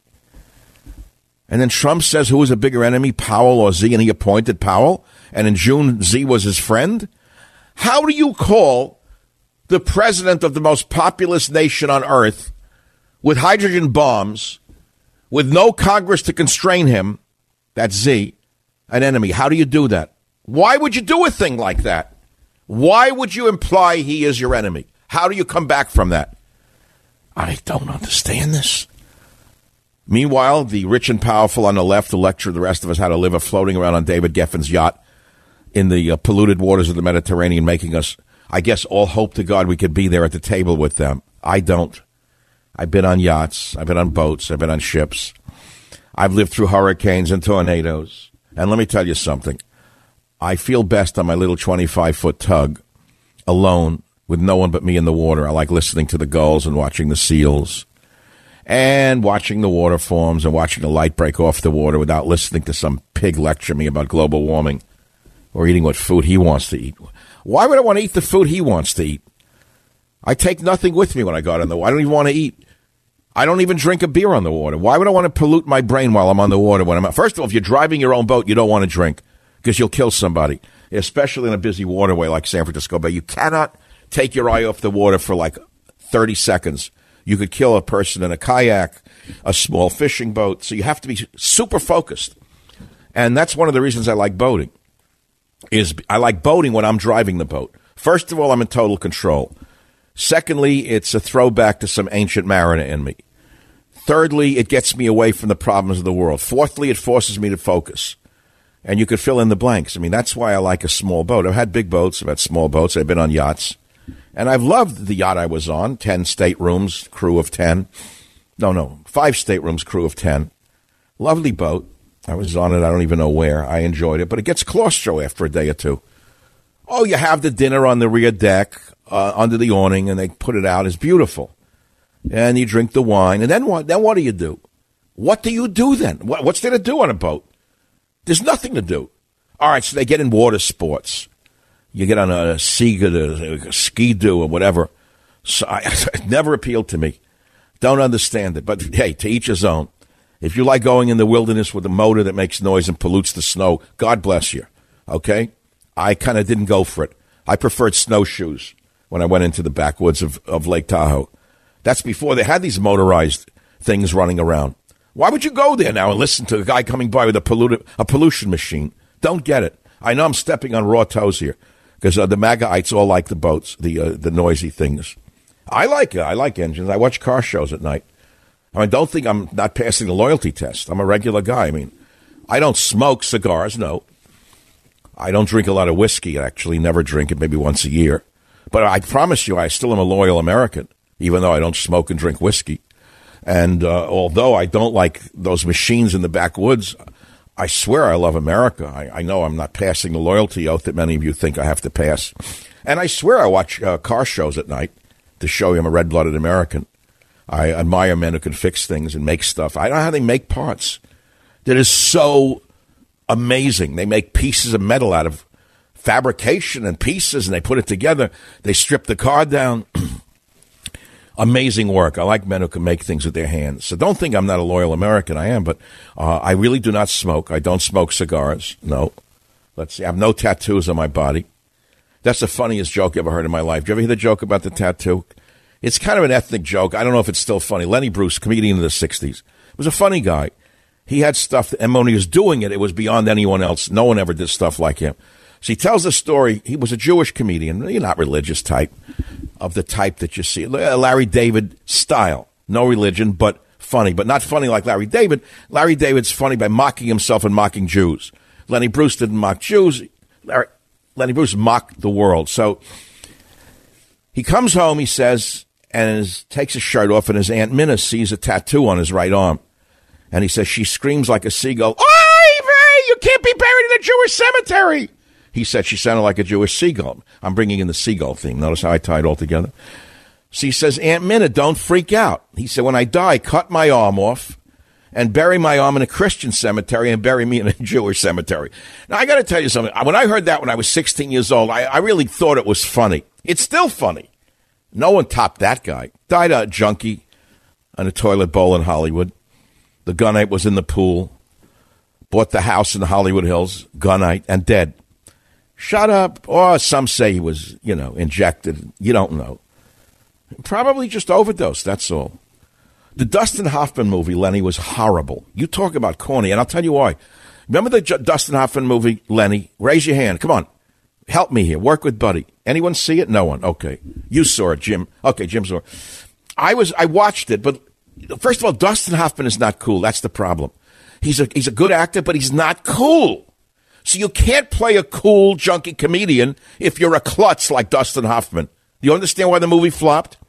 And then Trump says who was a bigger enemy, Powell or Z, and he appointed Powell. And in June, Z was his friend. How do you call the president of the most populous nation on earth with hydrogen bombs, with no Congress to constrain him, that's Z, an enemy? How do you do that? Why would you do a thing like that? Why would you imply he is your enemy? How do you come back from that? I don't understand this. Meanwhile, the rich and powerful on the left will lecture the rest of us how to live floating around on David Geffen's yacht in the polluted waters of the Mediterranean, making us, I guess, all hope to God we could be there at the table with them. I don't. I've been on yachts. I've been on boats. I've been on ships. I've lived through hurricanes and tornadoes. And let me tell you something. I feel best on my little 25-foot tug, alone, with no one but me in the water. I like listening to the gulls and watching the seals and watching the water forms and watching the light break off the water without listening to some pig lecture me about global warming or eating what food he wants to eat. Why would I want to eat the food he wants to eat? I take nothing with me when I go out on the water. I don't even want to eat. I don't even drink a beer on the water. Why would I want to pollute my brain while I'm on the water? First of all, if you're driving your own boat, you don't want to drink because you'll kill somebody, especially in a busy waterway like San Francisco Bay. You cannot take your eye off the water for like 30 seconds. You could kill a person in a kayak, a small fishing boat. So you have to be super focused. And that's one of the reasons I like boating. I like boating when I'm driving the boat. First of all, I'm in total control. Secondly, it's a throwback to some ancient mariner in me. Thirdly, it gets me away from the problems of the world. Fourthly, it forces me to focus. And you could fill in the blanks. I mean, that's why I like a small boat. I've had big boats. I've had small boats. I've been on yachts. And I've loved the yacht I was on, 10 staterooms, crew of 10. No, 5 staterooms, crew of 10. Lovely boat. I was on it. I don't even know where. I enjoyed it. But it gets claustro after a day or two. Oh, you have the dinner on the rear deck under the awning, and they put it out. It's beautiful. And you drink the wine. And then what? Then what do you do? What do you do then? What's there to do on a boat? There's nothing to do. All right, so they get in water sports. You get on a ski-doo or whatever. So it never appealed to me. Don't understand it. But, hey, to each his own. If you like going in the wilderness with a motor that makes noise and pollutes the snow, God bless you, okay? I kind of didn't go for it. I preferred snowshoes when I went into the backwoods of Lake Tahoe. That's before they had these motorized things running around. Why would you go there now and listen to a guy coming by with a pollution machine? Don't get it. I know I'm stepping on raw toes here because the MAGAites all like the boats, the noisy things. I like it. I like engines. I watch car shows at night. I mean, don't think I'm not passing the loyalty test. I'm a regular guy. I mean, I don't smoke cigars, no. I don't drink a lot of whiskey, actually. Never drink it, maybe once a year. But I promise you, I still am a loyal American, even though I don't smoke and drink whiskey. And although I don't like those machines in the backwoods, I swear I love America. I know I'm not passing the loyalty oath that many of you think I have to pass. And I swear I watch car shows at night to show you I'm a red-blooded American. I admire men who can fix things and make stuff. I don't know how they make parts. That is so amazing. They make pieces of metal out of fabrication and pieces, and they put it together. They strip the car down. Amazing work. I like men who can make things with their hands. So don't think I'm not a loyal American. I am, but I really do not smoke. I don't smoke cigars. No. Let's see. I have no tattoos on my body. That's the funniest joke I ever heard in my life. Did you ever hear the joke about the tattoo? It's kind of an ethnic joke. I don't know if it's still funny. Lenny Bruce, comedian in the 60s, was a funny guy. He had stuff, and when he was doing it, it was beyond anyone else. No one ever did stuff like him. So he tells a story. He was a Jewish comedian. You're not religious type, of the type that you see. Larry David style. No religion, but funny. But not funny like Larry David. Larry David's funny by mocking himself and mocking Jews. Lenny Bruce didn't mock Jews. Lenny Bruce mocked the world. So he comes home, he says, and takes his shirt off, and his Aunt Minna sees a tattoo on his right arm. And he says, she screams like a seagull, "Ivy, you can't be buried in a Jewish cemetery!" He said she sounded like a Jewish seagull. I'm bringing in the seagull theme. Notice how I tie it all together? So he says, "Aunt Minna, don't freak out." He said, "When I die, cut my arm off and bury my arm in a Christian cemetery and bury me in a Jewish cemetery." Now, I got to tell you something. When I heard that when I was 16 years old, I really thought it was funny. It's still funny. No one topped that guy. Died a junkie on a toilet bowl in Hollywood. The gunite was in the pool. Bought the house in the Hollywood Hills. Gunite and dead. Shut up. Or some say he was, injected. You don't know. Probably just overdosed. That's all. The Dustin Hoffman movie, Lenny, was horrible. You talk about corny, and I'll tell you why. Remember the Dustin Hoffman movie, Lenny? Raise your hand. Come on. Help me here. Work with Buddy. Anyone see it? No one. Okay. You saw it, Jim. Okay, Jim saw it. I watched it, but first of all, Dustin Hoffman is not cool. That's the problem. He's a good actor, but he's not cool. So you can't play a cool, junkie comedian if you're a klutz like Dustin Hoffman. Do you understand why the movie flopped?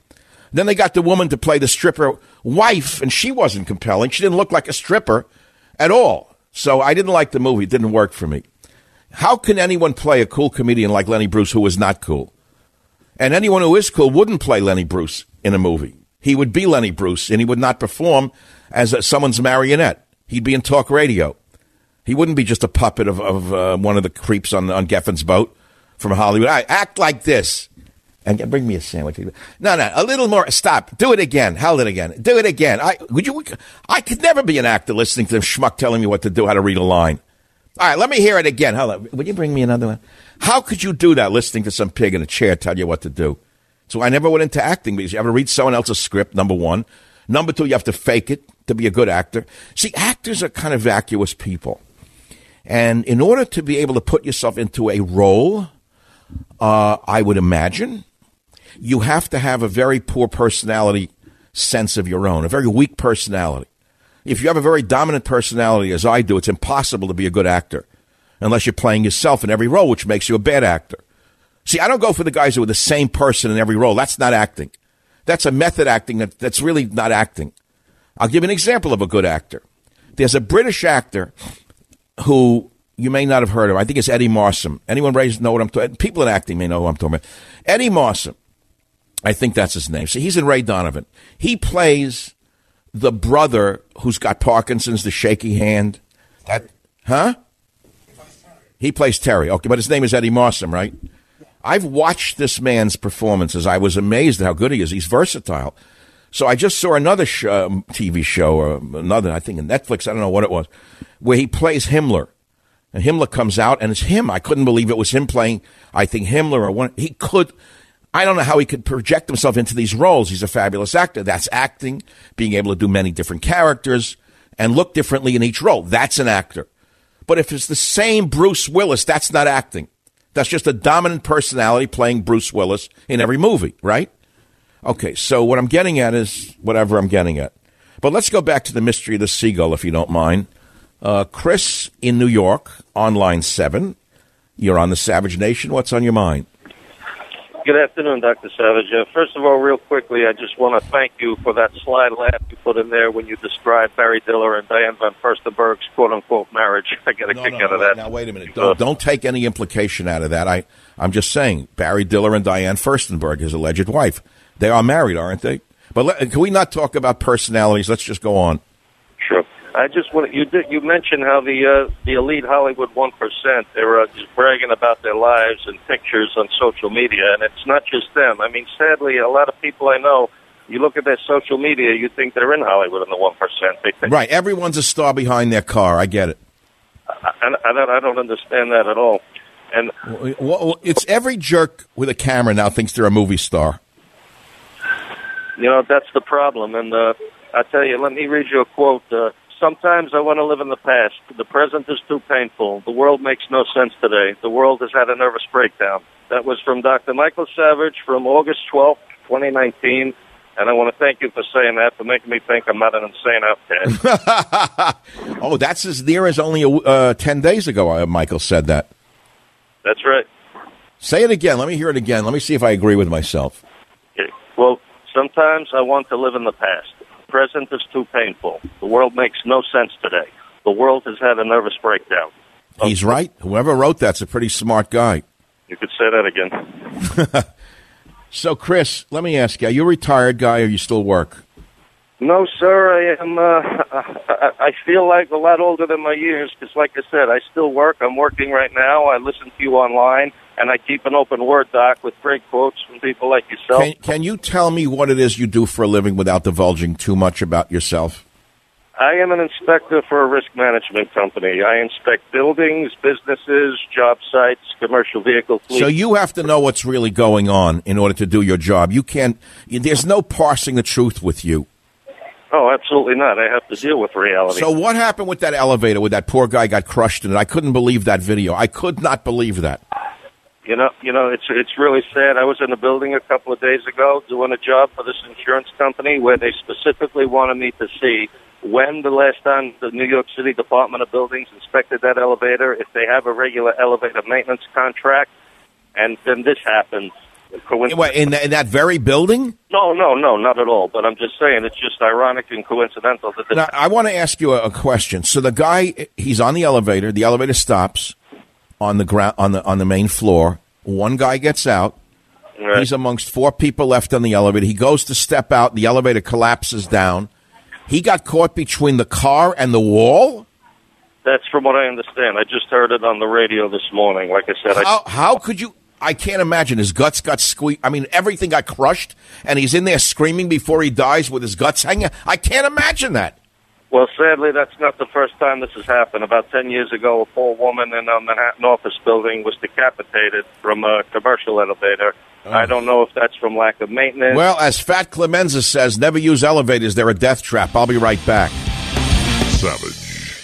Then they got the woman to play the stripper wife, and she wasn't compelling. She didn't look like a stripper at all. So I didn't like the movie. It didn't work for me. How can anyone play a cool comedian like Lenny Bruce who is not cool? And anyone who is cool wouldn't play Lenny Bruce in a movie. He would be Lenny Bruce, and he would not perform as someone's marionette. He'd be in talk radio. He wouldn't be just a puppet of one of the creeps on Geffen's boat from Hollywood. Act like this. And bring me a sandwich. No, a little more. Stop. Do it again. Hold it again. Do it again. I could never be an actor listening to them schmuck telling me what to do, how to read a line. All right, let me hear it again. Hold on. Would you bring me another one? How could you do that listening to some pig in a chair tell you what to do? So I never went into acting because you have to read someone else's script, number one. Number two, you have to fake it to be a good actor. See, actors are kind of vacuous people. And in order to be able to put yourself into a role, I would imagine, you have to have a very poor personality sense of your own, a very weak personality. If you have a very dominant personality, as I do, it's impossible to be a good actor unless you're playing yourself in every role, which makes you a bad actor. See, I don't go for the guys who are the same person in every role. That's not acting. That's a method acting that's really not acting. I'll give you an example of a good actor. There's a British actor who you may not have heard of. I think it's Eddie Marsan. Anyone know what I'm talking about? People in acting may know who I'm talking about. Eddie Marsan. I think that's his name. So he's in Ray Donovan. He plays the brother who's got Parkinson's, the shaky hand. He plays Terry. Okay, but his name is Eddie Marsan, right? I've watched this man's performances. I was amazed at how good he is. He's versatile. So I just saw another TV show, or another, I think, in Netflix, I don't know what it was, where he plays Himmler. And Himmler comes out, and it's him. I couldn't believe it was him playing, I think, Himmler. I don't know how he could project himself into these roles. He's a fabulous actor. That's acting, being able to do many different characters and look differently in each role. That's an actor. But if it's the same Bruce Willis, that's not acting. That's just a dominant personality playing Bruce Willis in every movie, right? Okay, so what I'm getting at is whatever I'm getting at. But let's go back to the mystery of the seagull, if you don't mind. Chris in New York, on line 7. You're on the Savage Nation. What's on your mind? Good afternoon, Dr. Savage. First of all, real quickly, I just want to thank you for that sly laugh you put in there when you described Barry Diller and Diane Van Furstenberg's quote-unquote marriage. I get a kick out of that. Now, wait a minute. Don't take any implication out of that. I'm just saying, Barry Diller and Diane Furstenberg, his alleged wife, they are married, aren't they? But can we not talk about personalities? Let's just go on. Sure. I just want you mentioned how the elite Hollywood 1%, they're just bragging about their lives and pictures on social media, and it's not just them. I mean, sadly, a lot of people I know, you look at their social media, you think they're in Hollywood in the 1%. Right, everyone's a star behind their car. I get it. I don't understand that at all. And it's every jerk with a camera now thinks they're a movie star. You know, that's the problem. And I tell you, let me read you a quote. Sometimes I want to live in the past. The present is too painful. The world makes no sense today. The world has had a nervous breakdown. That was from Dr. Michael Savage from August 12th, 2019. And I want to thank you for saying that, for making me think I'm not an insane outcast. Oh, that's as near as only 10 days ago Michael said that. That's right. Say it again. Let me hear it again. Let me see if I agree with myself. Okay. Well, sometimes I want to live in the past. The present is too painful. The world makes no sense today. The world has had a nervous breakdown. He's right. Whoever wrote that's a pretty smart guy. You could say that again. So, Chris, let me ask you, are you a retired guy or you still work? No, sir. I am. I feel like a lot older than my years because, like I said, I still work. I'm working right now. I listen to you online, and I keep an open Word doc with great quotes from people like yourself. Can you tell me what it is you do for a living without divulging too much about yourself? I am an inspector for a risk management company. I inspect buildings, businesses, job sites, commercial vehicle fleets. So you have to know what's really going on in order to do your job. You can't. There's no parsing the truth with you. Oh, absolutely not. I have to deal with reality. So what happened with that elevator where that poor guy got crushed in it? I couldn't believe that video. I could not believe that. You know, it's really sad. I was in a building a couple of days ago doing a job for this insurance company where they specifically wanted me to see when the last time the New York City Department of Buildings inspected that elevator, if they have a regular elevator maintenance contract, and then this happened. In that very building? No, not at all. But I'm just saying it's just ironic and coincidental that. Now, I want to ask you a question. So the guy, he's on the elevator. The elevator stops on the ground on the main floor. One guy gets out. Right. He's amongst 4 people left on the elevator. He goes to step out. The elevator collapses down. He got caught between the car and the wall? That's from what I understand. I just heard it on the radio this morning. Like I said, how could you? I can't imagine. His guts got squeezed. I mean, everything got crushed, and he's in there screaming before he dies with his guts hanging. I can't imagine that. Well, sadly, that's not the first time this has happened. About 10 years ago, a poor woman in a Manhattan office building was decapitated from a commercial elevator. Oh. I don't know if that's from lack of maintenance. Well, as Fat Clemenza says, never use elevators. They're a death trap. I'll be right back. Savage.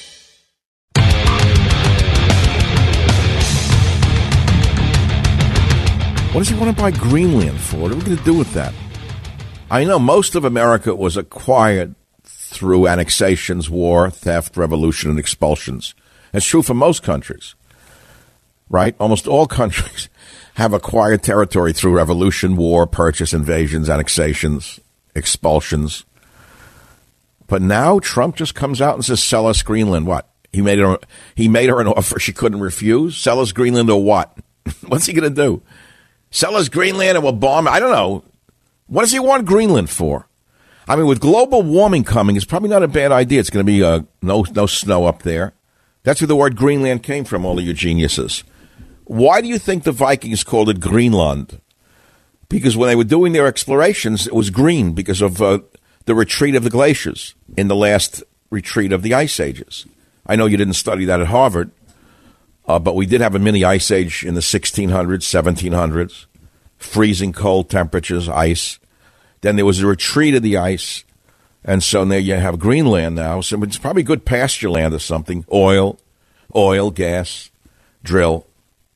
What does he want to buy Greenland for? What are we going to do with that? I know most of America was acquired through annexations, war, theft, revolution, and expulsions. That's true for most countries, right? Almost all countries have acquired territory through revolution, war, purchase, invasions, annexations, expulsions. But now Trump just comes out and says, sell us Greenland. What? He made her an offer she couldn't refuse? Sell us Greenland or what? What's he going to do? Sell us Greenland and we'll bomb it? I don't know. What does he want Greenland for? I mean, with global warming coming, it's probably not a bad idea. It's going to be no snow up there. That's where the word Greenland came from, all of you geniuses. Why do you think the Vikings called it Greenland? Because when they were doing their explorations, it was green because of the retreat of the glaciers in the last retreat of the ice ages. I know you didn't study that at Harvard, but we did have a mini ice age in the 1600s, 1700s, freezing cold temperatures, ice. Then there was a retreat of the ice, and so there you have Greenland now. So it's probably good pasture land or something. Oil, gas, drill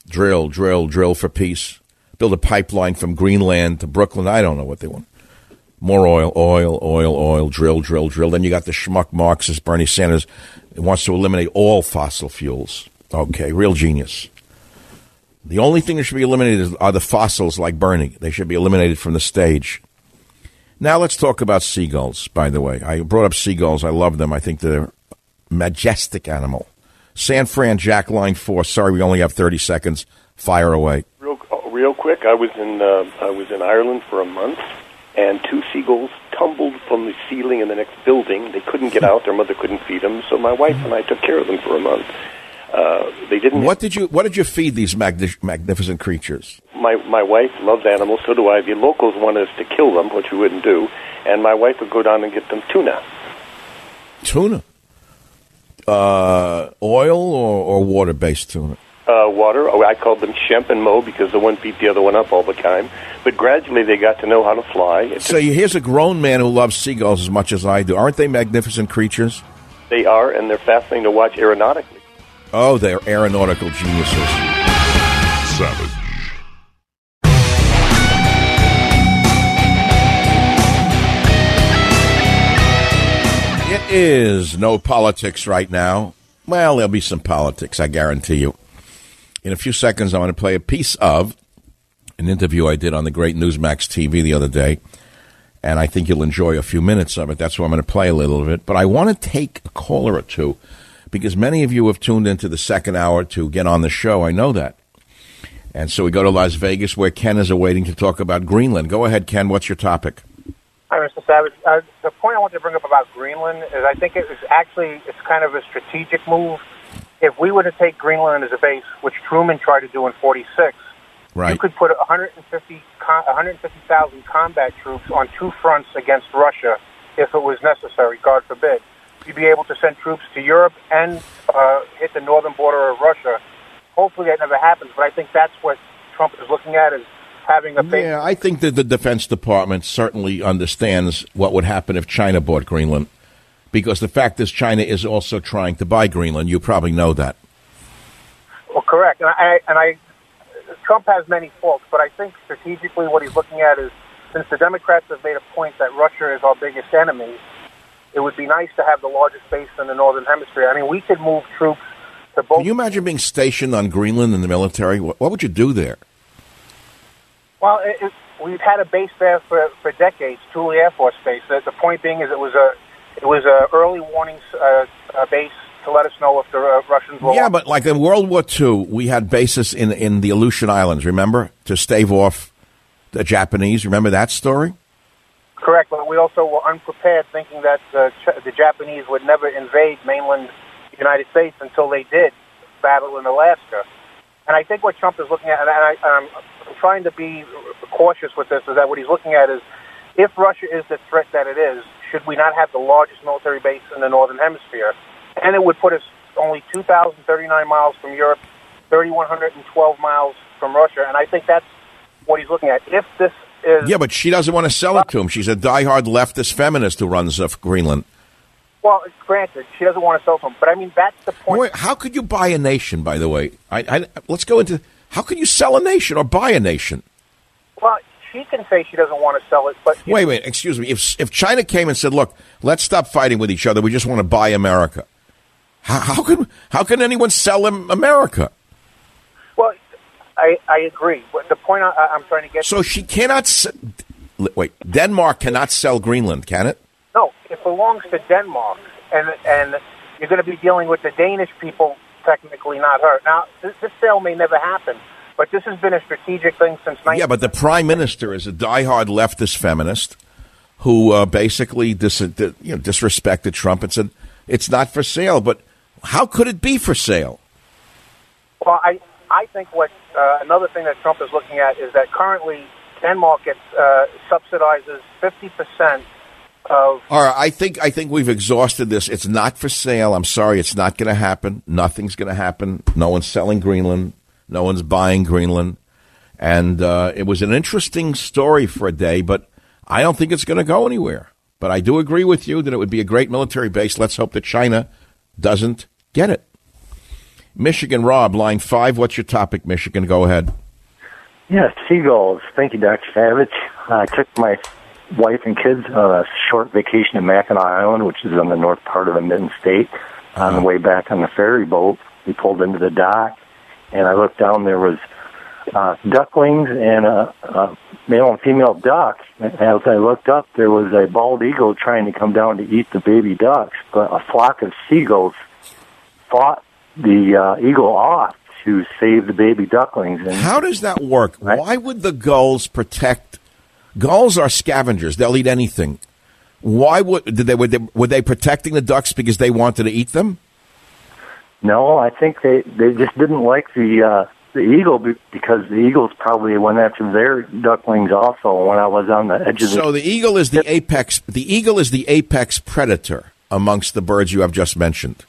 for peace. Build a pipeline from Greenland to Brooklyn. I don't know what they want. More oil, drill. Then you got the schmuck Marxist Bernie Sanders who wants to eliminate all fossil fuels. Okay, real genius. The only thing that should be eliminated are the fossils like Bernie. They should be eliminated from the stage. Now let's talk about seagulls, by the way. I brought up seagulls. I love them. I think they're a majestic animal. San Fran, Jack, line 4. Sorry, we only have 30 seconds. Fire away. Real quick, I was in Ireland for a month, and 2 seagulls tumbled from the ceiling in the next building. They couldn't get out. Their mother couldn't feed them, so my wife and I took care of them for a month. They didn't. What did you feed these magnificent creatures? My wife loves animals, so do I. The locals wanted us to kill them, which we wouldn't do, and my wife would go down and get them tuna. Tuna? Oil or water-based tuna? Water. I called them Shemp and Mo because the one beat the other one up all the time. But gradually they got to know how to fly. Here's a grown man who loves seagulls as much as I do. Aren't they magnificent creatures? They are, and they're fascinating to watch aeronautically. Oh, they're aeronautical geniuses. Savage. It is no politics right now. Well, there'll be some politics, I guarantee you. In a few seconds, I want to play a piece of an interview I did on the great Newsmax TV the other day, and I think you'll enjoy a few minutes of it. That's why I'm going to play a little bit. But I want to take a caller or two, because many of you have tuned into the second hour to get on the show. I know that. And so we go to Las Vegas, where Ken is awaiting to talk about Greenland. Go ahead, Ken. What's your topic? Hi, Mr. Savage. The point I want to bring up about Greenland is I think it's kind of a strategic move. If we were to take Greenland as a base, which Truman tried to do in 46, right, you could put 150,000 combat troops on 2 fronts against Russia if it was necessary, God forbid. You'd be able to send troops to Europe and hit the northern border of Russia. Hopefully that never happens, but I think that's what Trump is looking at is having a base. Yeah, I think that the Defense Department certainly understands what would happen if China bought Greenland, because the fact is China is also trying to buy Greenland. You probably know that. Well, correct. Trump has many faults, but I think strategically what he's looking at is, since the Democrats have made a point that Russia is our biggest enemy, it would be nice to have the largest base in the Northern Hemisphere. I mean, we could move troops to both. Can you imagine being stationed on Greenland in the military? What would you do there? Well, we've had a base there for decades, Thule Air Force Base. The point being is it was a early warning base to let us know if the Russians were... Yeah, but like in World War II, we had bases in the Aleutian Islands, remember? To stave off the Japanese. Remember that story? Correct, but we also were unprepared, thinking that the Japanese would never invade mainland United States until they did battle in Alaska. And I think what Trump is looking at, and I'm trying to be cautious with this, is that what he's looking at is, if Russia is the threat that it is, should we not have the largest military base in the Northern Hemisphere? And it would put us only 2,039 miles from Europe, 3,112 miles from Russia, and I think that's what he's looking at. If this is... Yeah, but she doesn't want to sell it to him. She's a diehard leftist feminist who runs Greenland. Well, granted, she doesn't want to sell to him, but I mean, that's the point. Wait, how could you buy a nation, by the way? Let's go into... How can you sell a nation or buy a nation? Well, she can say she doesn't want to sell it, but... Wait, excuse me. If China came and said, look, let's stop fighting with each other, we just want to buy America, how can anyone sell them America? Well, I agree. But the point I'm trying to get... So she cannot... Wait, Denmark cannot sell Greenland, can it? No, it belongs to Denmark, and you're going to be dealing with the Danish people, technically, not her. Now, this sale may never happen, but this has been a strategic thing since... Yeah, but the prime minister is a diehard leftist feminist who basically disrespected Trump and said, it's not for sale. But how could it be for sale? Well, I think what another thing that Trump is looking at is that currently Denmark gets subsidizes 50% of... All right, I think we've exhausted this. It's not for sale. I'm sorry, it's not going to happen. Nothing's going to happen. No one's selling Greenland. No one's buying Greenland. And it was an interesting story for a day, but I don't think it's going to go anywhere. But I do agree with you that it would be a great military base. Let's hope that China doesn't get it. Michigan, Rob, line 5. What's your topic, Michigan? Go ahead. Yeah, seagulls. Thank you, Dr. Savage. I took my wife and kids on a short vacation in Mackinac Island, which is on the north part of the Mid-State. On the way back on the ferry boat, we pulled into the dock, and I looked down. There was ducklings and a male and female duck. As I looked up, there was a bald eagle trying to come down to eat the baby ducks, but a flock of seagulls fought the eagle off to save the baby ducklings. And how does that work? Why would the gulls protect? Gulls are scavengers; they'll eat anything. Why were they protecting the ducks because they wanted to eat them? No, I think they just didn't like the eagle because the eagles probably went after their ducklings also. When I was on the edge of the eagle is the apex. The eagle is the apex predator amongst the birds you have just mentioned.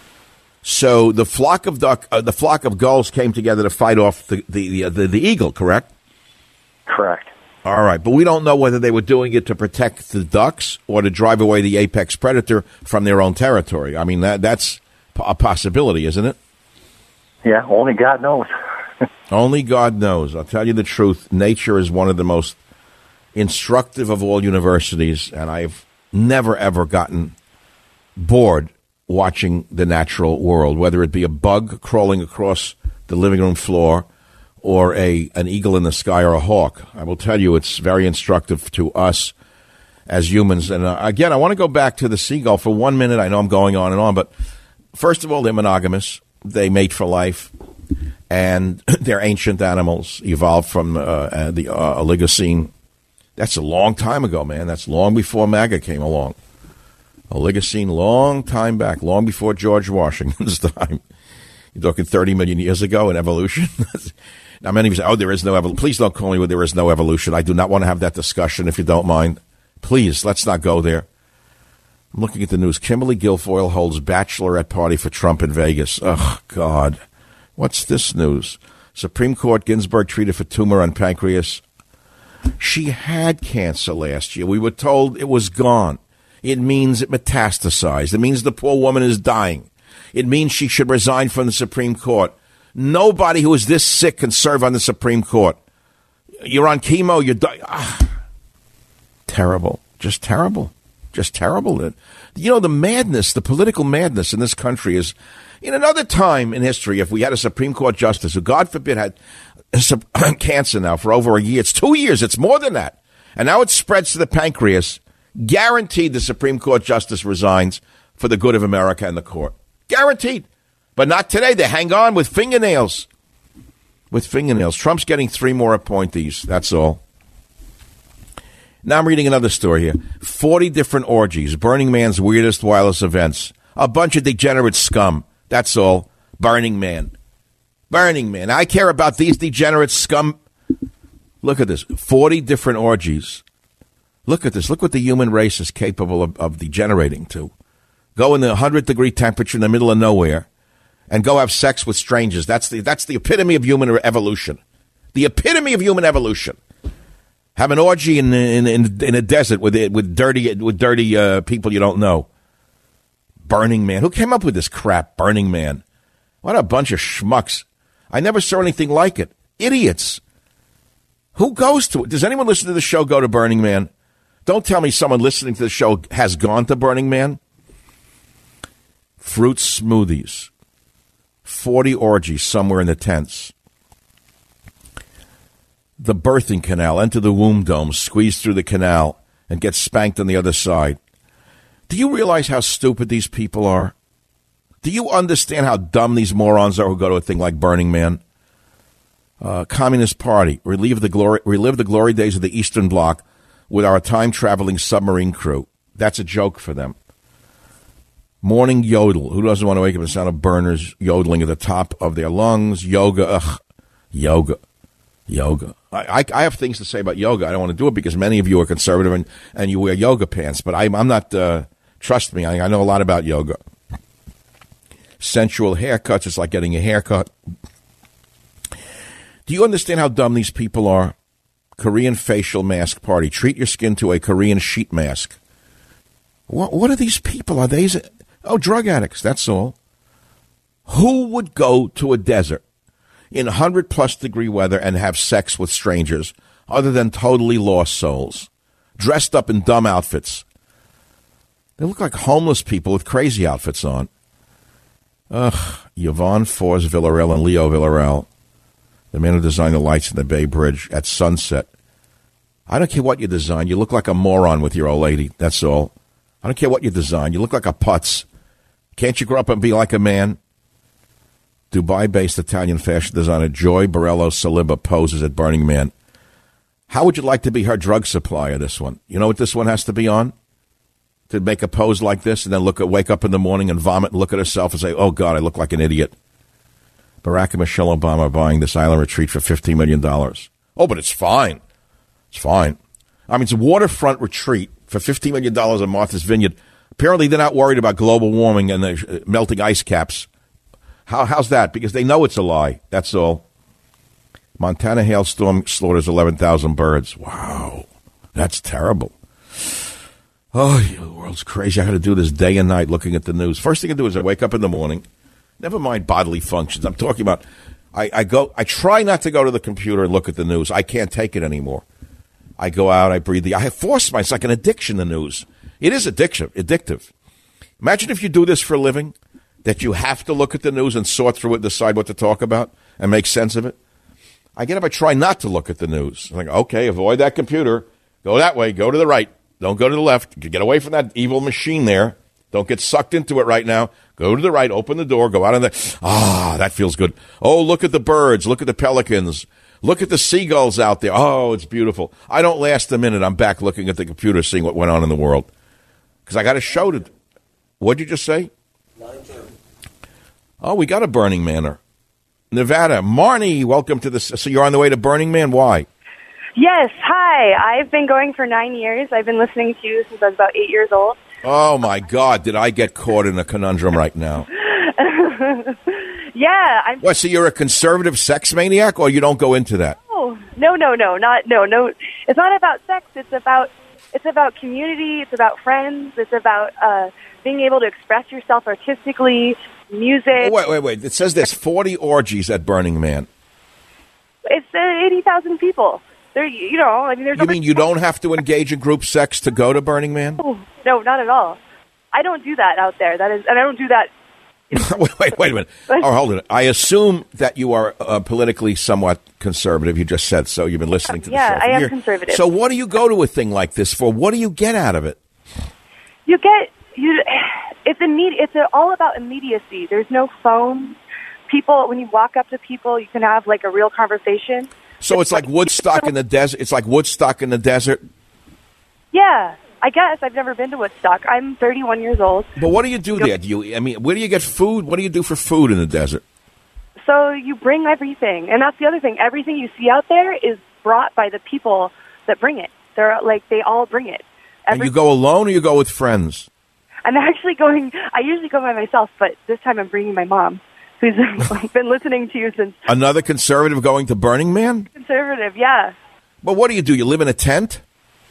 So the flock of gulls came together to fight off the eagle, correct? Correct. All right, but we don't know whether they were doing it to protect the ducks or to drive away the apex predator from their own territory. I mean, that's a possibility, isn't it? Yeah, only God knows. Only God knows. I'll tell you the truth. Nature is one of the most instructive of all universities, and I've never, ever gotten bored watching the natural world, whether it be a bug crawling across the living room floor or an eagle in the sky or a hawk. I will tell you it's very instructive to us as humans. And again, I want to go back to the seagull for 1 minute. I know I'm going on and on, but first of all, they're monogamous. They mate for life, and they're ancient animals, evolved from the Oligocene. That's a long time ago, man. That's long before MAGA came along. Oligocene, long time back, long before George Washington's time. You're talking 30 million years ago in evolution. Now, many of you say, there is no evolution. Please don't call me with there is no evolution. I do not want to have that discussion, if you don't mind. Please, let's not go there. I'm looking at the news. Kimberly Guilfoyle holds bachelorette party for Trump in Vegas. Oh, God. What's this news? Supreme Court, Ginsburg treated for tumor on pancreas. She had cancer last year. We were told it was gone. It means it metastasized. It means the poor woman is dying. It means she should resign from the Supreme Court. Nobody who is this sick can serve on the Supreme Court. You're on chemo, you die. Terrible. Just terrible. Just terrible. You know, the madness, the political madness in this country is, in another time in history, if we had a Supreme Court justice who, God forbid, had cancer now for over a year. It's 2 years. It's more than that. And now it spreads to the pancreas. Guaranteed the Supreme Court justice resigns for the good of America and the court. Guaranteed. But not today. They hang on with fingernails. With fingernails. Trump's getting 3 more appointees. That's all. Now I'm reading another story here. 40 different orgies. Burning Man's weirdest, wildest events. A bunch of degenerate scum. That's all. Burning Man. Burning Man. I care about these degenerate scum. Look at this. 40 different orgies. Look at this. Look what the human race is capable of degenerating to. Go in the 100-degree temperature in the middle of nowhere and go have sex with strangers. That's the epitome of human evolution. The epitome of human evolution. Have an orgy in a desert with dirty people you don't know. Burning Man. Who came up with this crap? Burning Man. What a bunch of schmucks. I never saw anything like it. Idiots. Who goes to it? Does anyone listen to the show go to Burning Man? Don't tell me someone listening to the show has gone to Burning Man. Fruit smoothies. 40 orgies somewhere in the tents. The birthing canal. Enter the womb dome. Squeeze through the canal and get spanked on the other side. Do you realize how stupid these people are? Do you understand how dumb these morons are who go to a thing like Burning Man? Communist Party. Relive the glory days of the Eastern Bloc with our time-traveling submarine crew. That's a joke for them. Morning yodel. Who doesn't want to wake up to the sound of burners yodeling at the top of their lungs? Yoga. Ugh. Yoga. I have things to say about yoga. I don't want to do it because many of you are conservative and you wear yoga pants. But I'm not, trust me, I know a lot about yoga. Sensual haircuts. It's like getting a haircut. Do you understand how dumb these people are? Korean facial mask party. Treat your skin to a Korean sheet mask. What are these people? Are they... Oh, drug addicts, that's all. Who would go to a desert in 100-plus degree weather and have sex with strangers other than totally lost souls, dressed up in dumb outfits? They look like homeless people with crazy outfits on. Ugh, Yvonne Fours Villarreal and Leo Villarreal, the man who designed the lights in the Bay Bridge at sunset. I don't care what you design. You look like a moron with your old lady, that's all. I don't care what you design. You look like a putz. Can't you grow up and be like a man? Dubai-based Italian fashion designer Joy Borello Saliba poses at Burning Man. How would you like to be her drug supplier, this one? You know what this one has to be on? To make a pose like this and then wake up in the morning and vomit and look at herself and say, oh, God, I look like an idiot. Barack and Michelle Obama are buying this island retreat for $15 million. Oh, but it's fine. It's fine. I mean, it's a waterfront retreat for $15 million in Martha's Vineyard. Apparently, they're not worried about global warming and the melting ice caps. How's that? Because they know it's a lie. That's all. Montana hailstorm slaughters 11,000 birds. Wow. That's terrible. Oh, the world's crazy. I got to do this day and night looking at the news. First thing I do is I wake up in the morning. Never mind bodily functions. I'm talking about I try not to go to the computer and look at the news. I can't take it anymore. I go out, I breathe. I force myself. It's like an addiction, the news. It is addictive. Imagine if you do this for a living, that you have to look at the news and sort through it and decide what to talk about and make sense of it. I get up, I try not to look at the news. I'm like, okay, avoid that computer. Go that way. Go to the right. Don't go to the left. Get away from that evil machine there. Don't get sucked into it right now. Go to the right. Open the door. Go out in the... that feels good. Oh, look at the birds. Look at the pelicans. Look at the seagulls out there. Oh, it's beautiful. I don't last a minute. I'm back looking at the computer, seeing what went on in the world. Because I got a show to... What'd you just say? Oh, we got a Burning Manor. Nevada. Marnie, welcome to the... So you're on the way to Burning Man? Why? Yes. Hi. I've been going for 9 years. I've been listening to you since I was about 8 years old. Oh, my God. Did I get caught in a conundrum right now? Yeah. What, so you're a conservative sex maniac, or you don't go into that? No. It's not about sex. It's about community. It's about friends. It's about being able to express yourself artistically, music. Oh, wait. It says there's 40 orgies at Burning Man. It's 80,000 people. There's You mean you don't have to engage in group sex to go to Burning Man? No, not at all. I don't do that out there. And I don't do that Wait a minute. Oh, hold it. I assume that you are politically somewhat conservative. You just said so. You've been listening to the show. Yeah, I am years. conservative. So what do you go to a thing like this for? What do you get out of it? It's all about immediacy. There's no phone. People, when you walk up to people, you can have like a real conversation. So it's like Woodstock in the desert. It's like Woodstock in the desert. Yeah, I guess. I've never been to Woodstock. I'm 31 years old. But what do you do there? Where do you get food? What do you do for food in the desert? So you bring everything, and that's the other thing. Everything you see out there is brought by the people that bring it. They all bring it. And you go alone or you go with friends? I'm actually going. I usually go by myself, but this time I'm bringing my mom, who's been listening to you since. Another conservative going to Burning Man? Conservative, yeah. But what do? You live in a tent?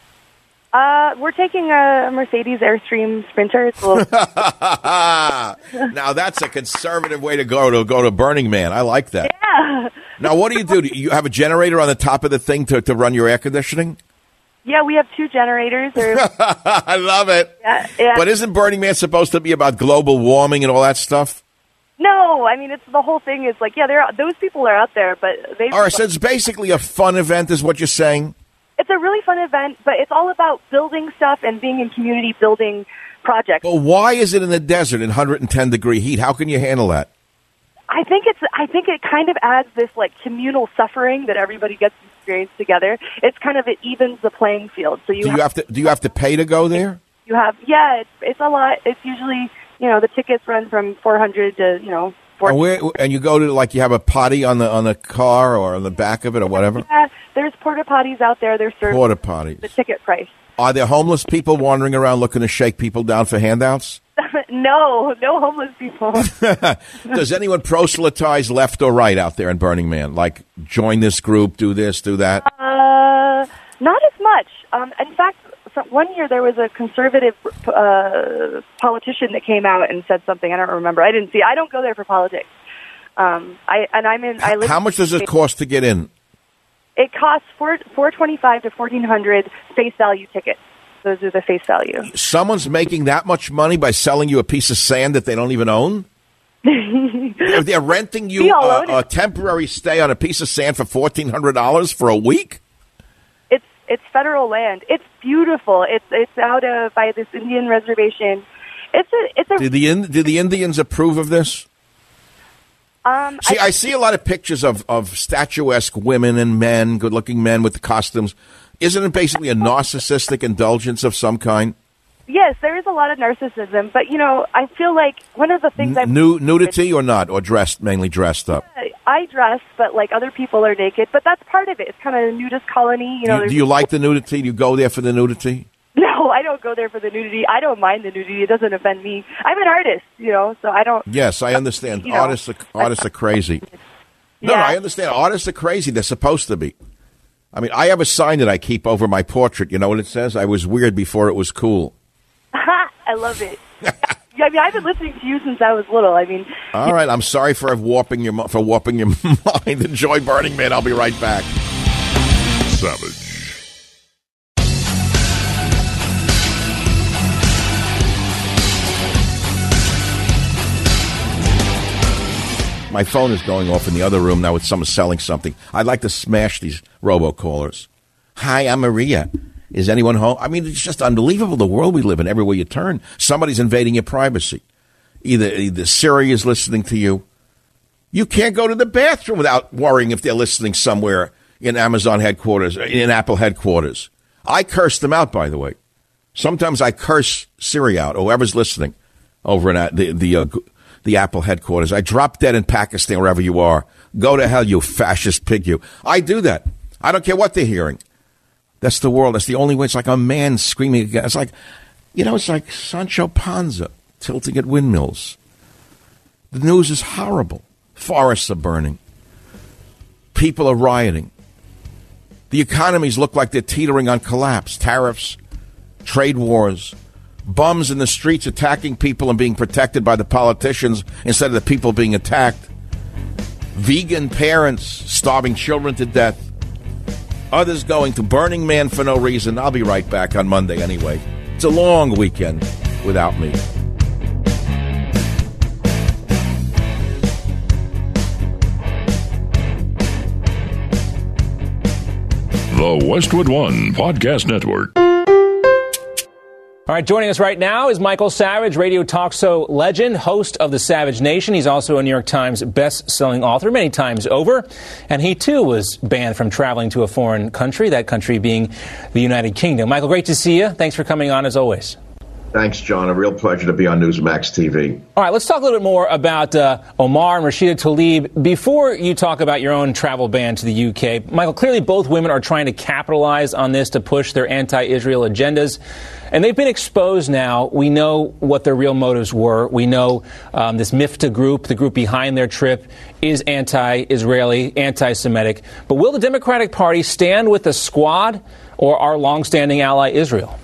We're taking a Mercedes Airstream Sprinter. It's a little. Now that's a conservative way to go to Burning Man. I like that. Yeah. Now what do? Do you have a generator on the top of the thing to run your air conditioning? Yeah, we have 2 generators. I love it. Yeah. But isn't Burning Man supposed to be about global warming and all that stuff? No, I mean, it's the whole thing is like, those people are out there, but they. All right, so it's basically a fun event, is what you're saying? It's a really fun event, but it's all about building stuff and being in community building projects. But why is it in the desert in 110-degree heat? How can you handle that? I think it kind of adds this like communal suffering that everybody gets to experience together. It evens the playing field. So do you have to pay to go there? You have it's a lot. It's usually the tickets run from $400 to $400. And you go to you have a potty on the car or on the back of it or whatever. Yeah, there's porta potties out there. They're serving porta potties. The ticket price. Are there homeless people wandering around looking to shake people down for handouts? No homeless people. Does anyone proselytize left or right out there in Burning Man? Like join this group, do this, do that? Not as much. In fact, one year there was a conservative politician that came out and said something. I don't remember. I didn't see. I don't go there for politics. How much does it cost to get in? It costs $425 to $1,400 face value tickets. Those are the face value. Someone's making that much money by selling you a piece of sand that they don't even own? They're renting you a temporary stay on a piece of sand for $1,400 for a week? It's federal land. It's beautiful. It's out by this Indian reservation. Do the Indians approve of this? I see a lot of pictures of statuesque women and men, good-looking men with the costumes. Isn't it basically a narcissistic indulgence of some kind? Yes, there is a lot of narcissism, but I feel like one of the things nudity or not, or mainly dressed up. I dress, but other people are naked. But that's part of it. It's kind of a nudist colony. Do you like the nudity? Do you go there for the nudity? No, I don't go there for the nudity. I don't mind the nudity. It doesn't offend me. I'm an artist, so I don't. Yes, I understand. Artists are crazy. No, I understand. Artists are crazy. They're supposed to be. I mean, I have a sign that I keep over my portrait. You know what it says? I was weird before it was cool. I love it. I mean, I've been listening to you since I was little. I mean, all right. I'm sorry for warping your mind. Enjoy Burning Man. I'll be right back. Savage. My phone is going off in the other room now with someone selling something. I'd like to smash these robocallers. Hi, I'm Maria. Is anyone home? I mean, it's just unbelievable, the world we live in. Everywhere you turn, somebody's invading your privacy. Either Siri is listening to you. You can't go to the bathroom without worrying if they're listening somewhere in Amazon headquarters, in Apple headquarters. I curse them out, by the way. Sometimes I curse Siri out, or whoever's listening over in the Apple headquarters. I drop dead in Pakistan, wherever you are. Go to hell, you fascist pig, you. I do that. I don't care what they're hearing. That's the world. That's the only way. It's like a man screaming again. It's like, it's like Sancho Panza tilting at windmills. The news is horrible. Forests are burning. People are rioting. The economies look like they're teetering on collapse. Tariffs, trade wars, bums in the streets attacking people and being protected by the politicians instead of the people being attacked. Vegan parents starving children to death. Others going to Burning Man for no reason. I'll be right back on Monday anyway. It's a long weekend without me. Westwood One Podcast Network. All right, joining us right now is Michael Savage, radio talk show legend, host of The Savage Nation. He's also a New York Times best-selling author many times over. And he, too, was banned from traveling to a foreign country, that country being the United Kingdom. Michael, great to see you. Thanks for coming on, as always. Thanks, John. A real pleasure to be on Newsmax TV. All right, let's talk a little bit more about Omar and Rashida Tlaib. Before you talk about your own travel ban to the UK, Michael, clearly both women are trying to capitalize on this to push their anti-Israel agendas. And they've been exposed now. We know what their real motives were. We know this Mifta group, the group behind their trip, is anti-Israeli, anti-Semitic. But will the Democratic Party stand with the Squad or our longstanding ally Israel?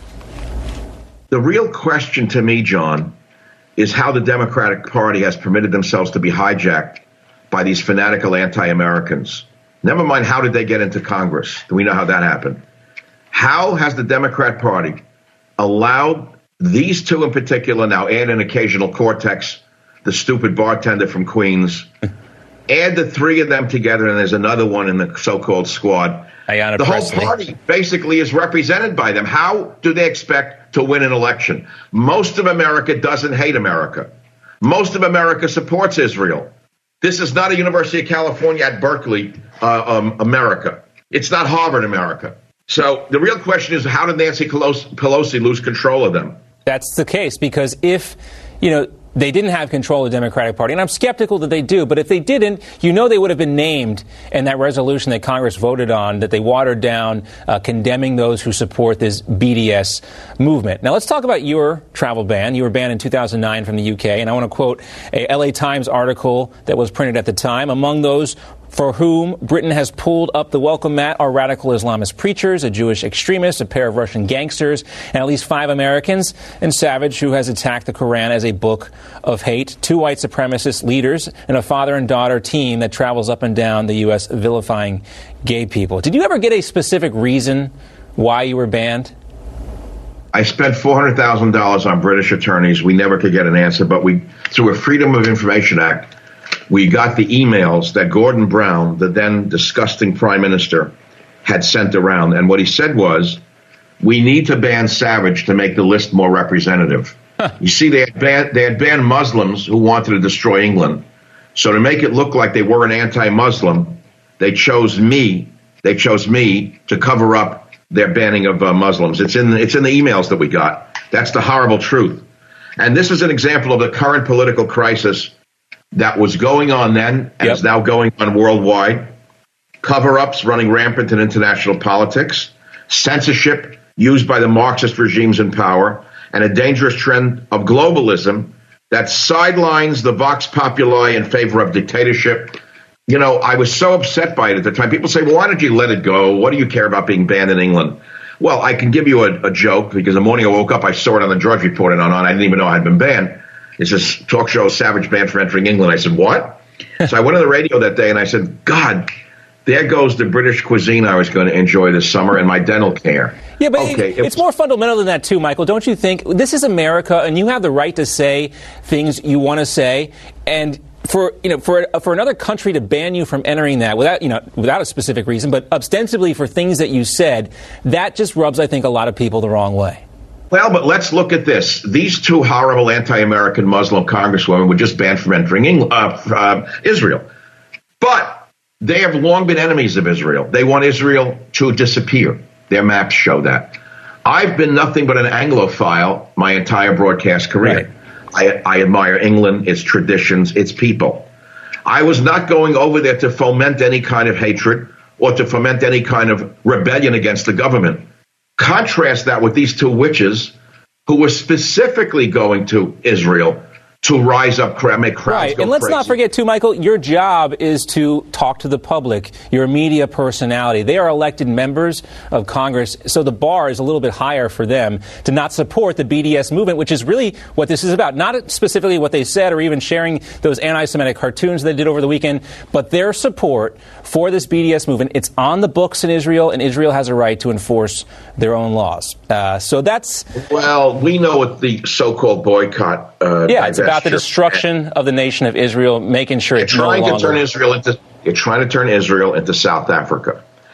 The real question to me, John, is how the Democratic Party has permitted themselves to be hijacked by these fanatical anti-Americans. Never mind how did they get into Congress. Do we know how that happened? How has the Democrat Party allowed these two in particular, now add an occasional Cortex, the stupid bartender from Queens, add the three of them together, and there's another one in the so-called Squad. Ayanna the Pressley. whole party basically is represented by them. How do they expect to win an election? Most of America doesn't hate America. Most of America supports Israel. This is not a University of California at Berkeley, America. It's not Harvard, America. So the real question is, how did Nancy Pelosi lose control of them? That's the case, because if, they didn't have control of the Democratic Party, and I'm skeptical that they do, but if they didn't, they would have been named in that resolution that Congress voted on, that they watered down, condemning those who support this BDS movement. Now, let's talk about your travel ban. You were banned in 2009 from the UK, and I want to quote a LA Times article that was printed at the time. Among those for whom Britain has pulled up the welcome mat are radical Islamist preachers, a Jewish extremist, a pair of Russian gangsters, and at least 5 Americans, and Savage, who has attacked the Quran as a book of hate, 2 white supremacist leaders, and a father and daughter team that travels up and down the U.S. vilifying gay people. Did you ever get a specific reason why you were banned? I spent $400,000 on British attorneys. We never could get an answer, but through a Freedom of Information Act, we got the emails that Gordon Brown, the then disgusting prime minister, had sent around. And what he said was, we need to ban Savage to make the list more representative. You see, they had banned Muslims who wanted to destroy England. So to make it look like they were an anti-Muslim, they chose me to cover up their banning of Muslims. It's in the emails that we got. That's the horrible truth. And this is an example of the current political crisis that was going on then and is now going on worldwide. Cover-ups running rampant in international politics, censorship used by the Marxist regimes in power, and a dangerous trend of globalism that sidelines the vox populi in favor of dictatorship. I was so upset by it at the time. People say, well, why don't you let it go? What do you care about being banned in England? Well, I can give you a joke, because the morning I woke up, I saw it on the Drudge Report and on. I didn't even know I had been banned. It's this talk show, Savage banned for entering England. I said, what? So I went on the radio that day and I said, God, there goes the British cuisine I was going to enjoy this summer and my dental care. Yeah, but it's more fundamental than that, too, Michael. Don't you think? This is America, and you have the right to say things you want to say. And for another country to ban you from entering that without a specific reason, but ostensibly for things that you said, that just rubs, I think, a lot of people the wrong way. Well, but let's look at this. These 2 horrible anti-American Muslim congresswomen were just banned from entering Israel. But they have long been enemies of Israel. They want Israel to disappear. Their maps show that. I've been nothing but an Anglophile my entire broadcast career. Right. I admire England, its traditions, its people. I was not going over there to foment any kind of hatred or to foment any kind of rebellion against the government. Contrast that with these 2 witches who were specifically going to Israel to rise up, make crowds go and let's crazy. not forget, too, Michael, your job is to talk to the public. You're a media personality. They are elected members of Congress, so the bar is a little bit higher for them to not support the BDS movement, which is really what this is about. Not specifically what they said or even sharing those anti-Semitic cartoons they did over the weekend, but their support for this BDS movement. It's on the books in Israel, and Israel has a right to enforce their own laws. So that's... Well, we know what the so-called boycott... it's about the destruction of the nation of Israel, making sure it's no longer... You're trying to turn Israel into South Africa.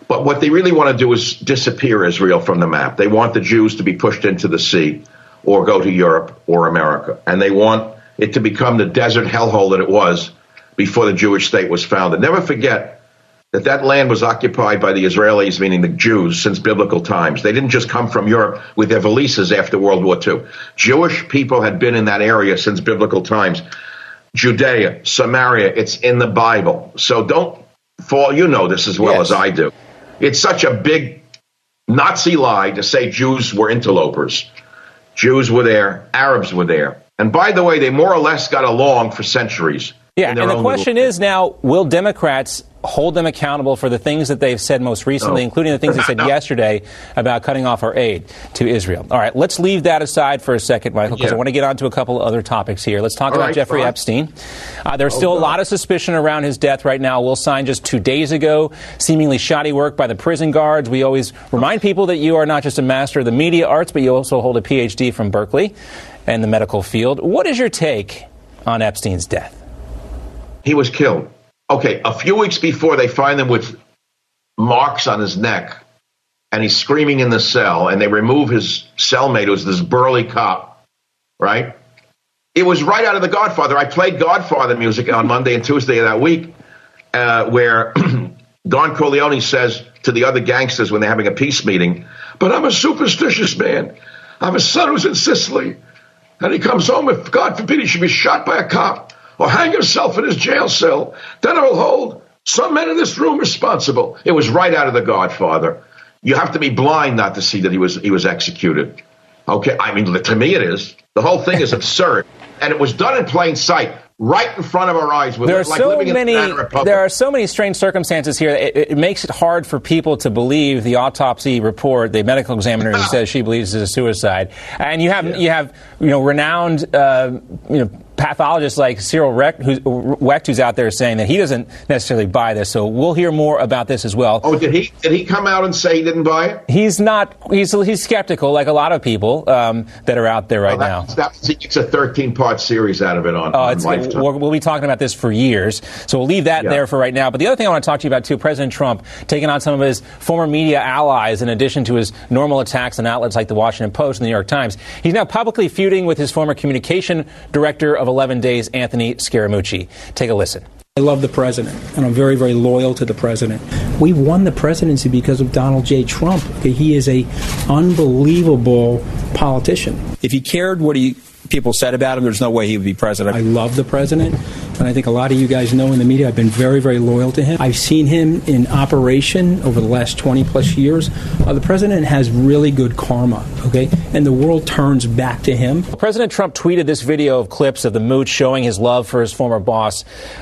But what they really want to do is disappear Israel from the map. They want the Jews to be pushed into the sea or go to Europe or America. And they want it to become the desert hellhole that it was before the Jewish state was founded. Never forget that land was occupied by the Israelis, meaning the Jews, since biblical times. They didn't just come from Europe with their valises after World War II. Jewish people had been in that area since biblical times. Judea, Samaria, it's in the Bible. So don't fall, you know this as well as I do. It's such a big Nazi lie to say Jews were interlopers. Jews were there, Arabs were there. And by the way, they more or less got along for centuries. Yeah, and the question is now, will Democrats hold them accountable for the things that they've said most recently, including the things they said yesterday about cutting off our aid to Israel? All right, let's leave that aside for a second, Michael, because I want to get on to a couple of other topics here. Let's talk about Jeffrey Epstein. There's still a lot of suspicion around his death right now. Will signed just 2 days ago, seemingly shoddy work by the prison guards. We always remind people that you are not just a master of the media arts, but you also hold a Ph.D. from Berkeley and the medical field. What is your take on Epstein's death? He was killed. Okay, a few weeks before, they find him with marks on his neck, and he's screaming in the cell, and they remove his cellmate, who's this burly cop, right? It was right out of The Godfather. I played Godfather music on Monday and Tuesday of that week, where Don Corleone says to the other gangsters when they're having a peace meeting, but I'm a superstitious man. I have a son who's in Sicily, and he comes home, if God forbid he should be shot by a cop or hang himself in his jail cell, then I will hold some men in this room responsible. It was right out of The Godfather. You have to be blind not to see that he was executed. Okay, I mean, to me it is. The whole thing is absurd. And it was done in plain sight, right in front of our eyes. There are so many strange circumstances here. It makes it hard for people to believe the autopsy report, the medical examiner who says she believes it's a suicide. And you have renowned pathologists like Cyril Wecht, who's out there saying that he doesn't necessarily buy this. So we'll hear more about this as well. Oh, did he come out and say he didn't buy it? He's not. He's skeptical, like a lot of people that are out there right now. It's a 13-part series out of it on Lifetime. We'll be talking about this for years. So we'll leave that there for right now. But the other thing I want to talk to you about, too, President Trump taking on some of his former media allies in addition to his normal attacks on outlets like the Washington Post and the New York Times. He's now publicly feuding with his former communication director of 11 Days, Anthony Scaramucci. Take a listen. I love the president, and I'm very, very loyal to the president. We won the presidency because of Donald J. Trump. He is a unbelievable politician. If he cared what people said about him, there's no way he would be president. I love the president, and I think a lot of you guys know in the media I've been very, very loyal to him. I've seen him in operation over the last 20-plus years. The president has really good karma, okay? And the world turns back to him. President Trump tweeted this video of clips of the mooch showing his love for his former boss,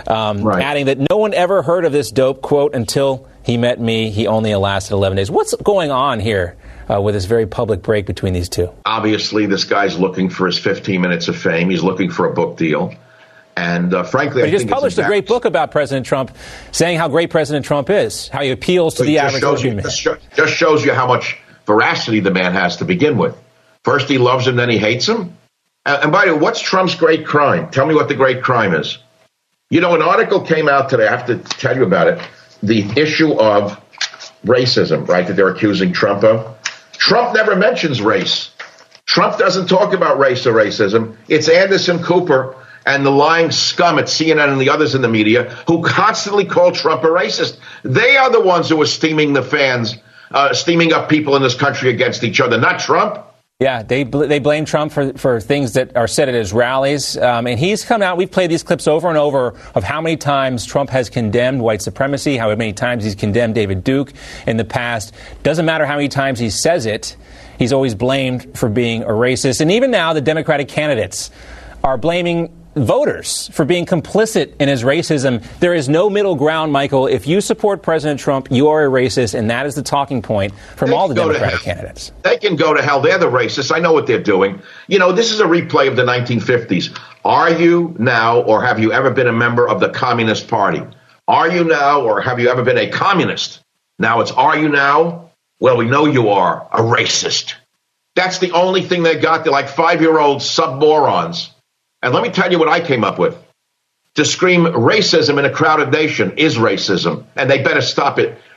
adding that no one ever heard of this dope, quote, until he met me. He only lasted 11 days. What's going on here? With this very public break between these two? Obviously, this guy's looking for his 15 minutes of fame. He's looking for a book deal. And frankly, I think he just published a great book about President Trump, saying how great President Trump is, how he appeals to the average human. Just shows you how much veracity the man has to begin with. First he loves him, then he hates him. And by the way, what's Trump's great crime? Tell me what the great crime is. You know, an article came out today. I have to tell you about it. The issue of racism, right, that they're accusing Trump of. Trump never mentions race. Trump doesn't talk about race or racism. It's Anderson Cooper and the lying scum at CNN and the others in the media who constantly call Trump a racist. They are the ones who are steaming the fans, steaming up people in this country against each other, not Trump. Yeah, they blame Trump for things that are said at his rallies. And he's come out. We've played these clips over and over of how many times Trump has condemned white supremacy, how many times he's condemned David Duke in the past. Doesn't matter how many times he says it. He's always blamed for being a racist. And even now, the Democratic candidates are blaming voters for being complicit in his racism. There is no middle ground, Michael. If you support President Trump, you are a racist, and that is the talking point from all the Democratic candidates. They can go to hell. They're the racists. I know what they're doing. You know, this is a replay of the 1950s. Are you now, or have you ever been a member of the Communist Party? Are you now, or have you ever been a communist? Now it's, are you now? Well, we know you are a racist. That's the only thing they got. They're like 5-year-old sub-morons. And let me tell you what I came up with. To scream racism in a crowded nation is racism, and they better stop it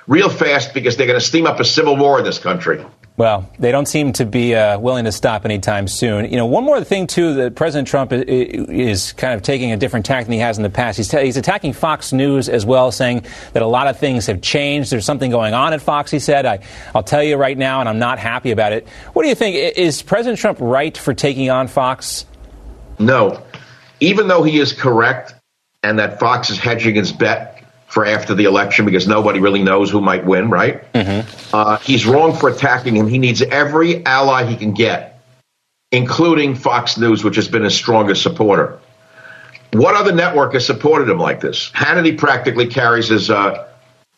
real fast because they're going to steam up a civil war in this country. Well, they don't seem to be willing to stop anytime soon. You know, one more thing, too, that President Trump is kind of taking a different tack than he has in the past. He's attacking Fox News as well, saying that a lot of things have changed. There's something going on at Fox, he said. I'll tell you right now, and I'm not happy about it. What do you think? Is President Trump right for taking on Fox? No. Even though he is correct and that Fox is hedging his bet for after the election because nobody really knows who might win, right? He's wrong for attacking him. He needs every ally he can get, including Fox News, which has been his strongest supporter. What other network has supported him like this? Hannity practically carries his, water,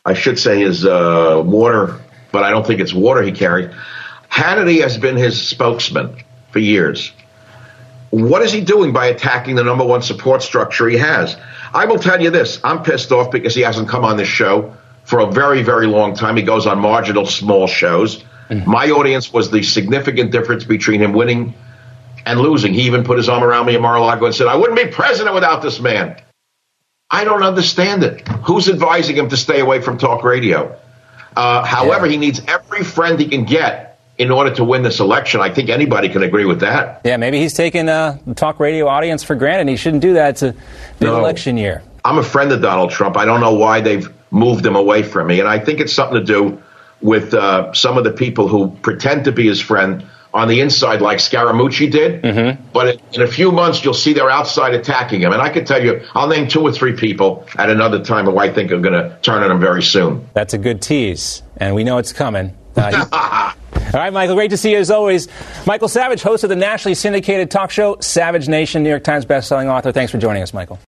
but I don't think it's water he carries. Hannity has been his spokesman for years. What is he doing by attacking the number one support structure he has? I will tell you this. I'm pissed off because he hasn't come on this show for a very, very long time. He goes on marginal, small shows. My audience was the significant difference between him winning and losing. He even put his arm around me in Mar-a-Lago and said, I wouldn't be president without this man. I don't understand it. Who's advising him to stay away from talk radio? However, he needs every friend he can get in order to win this election. I think anybody can agree with that. Yeah, maybe he's taking the talk radio audience for granted. He shouldn't do that. It's a big election year. I'm a friend of Donald Trump. I don't know why they've moved him away from me. And I think it's something to do with some of the people who pretend to be his friend on the inside, like Scaramucci did. But in a few months, you'll see they're outside attacking him. And I can tell you, I'll name 2 or 3 people at another time who I think are going to turn on him very soon. That's a good tease. And we know it's coming. All right, Michael, great to see you as always. Michael Savage, host of the nationally syndicated talk show Savage Nation, New York Times bestselling author. Thanks for joining us, Michael.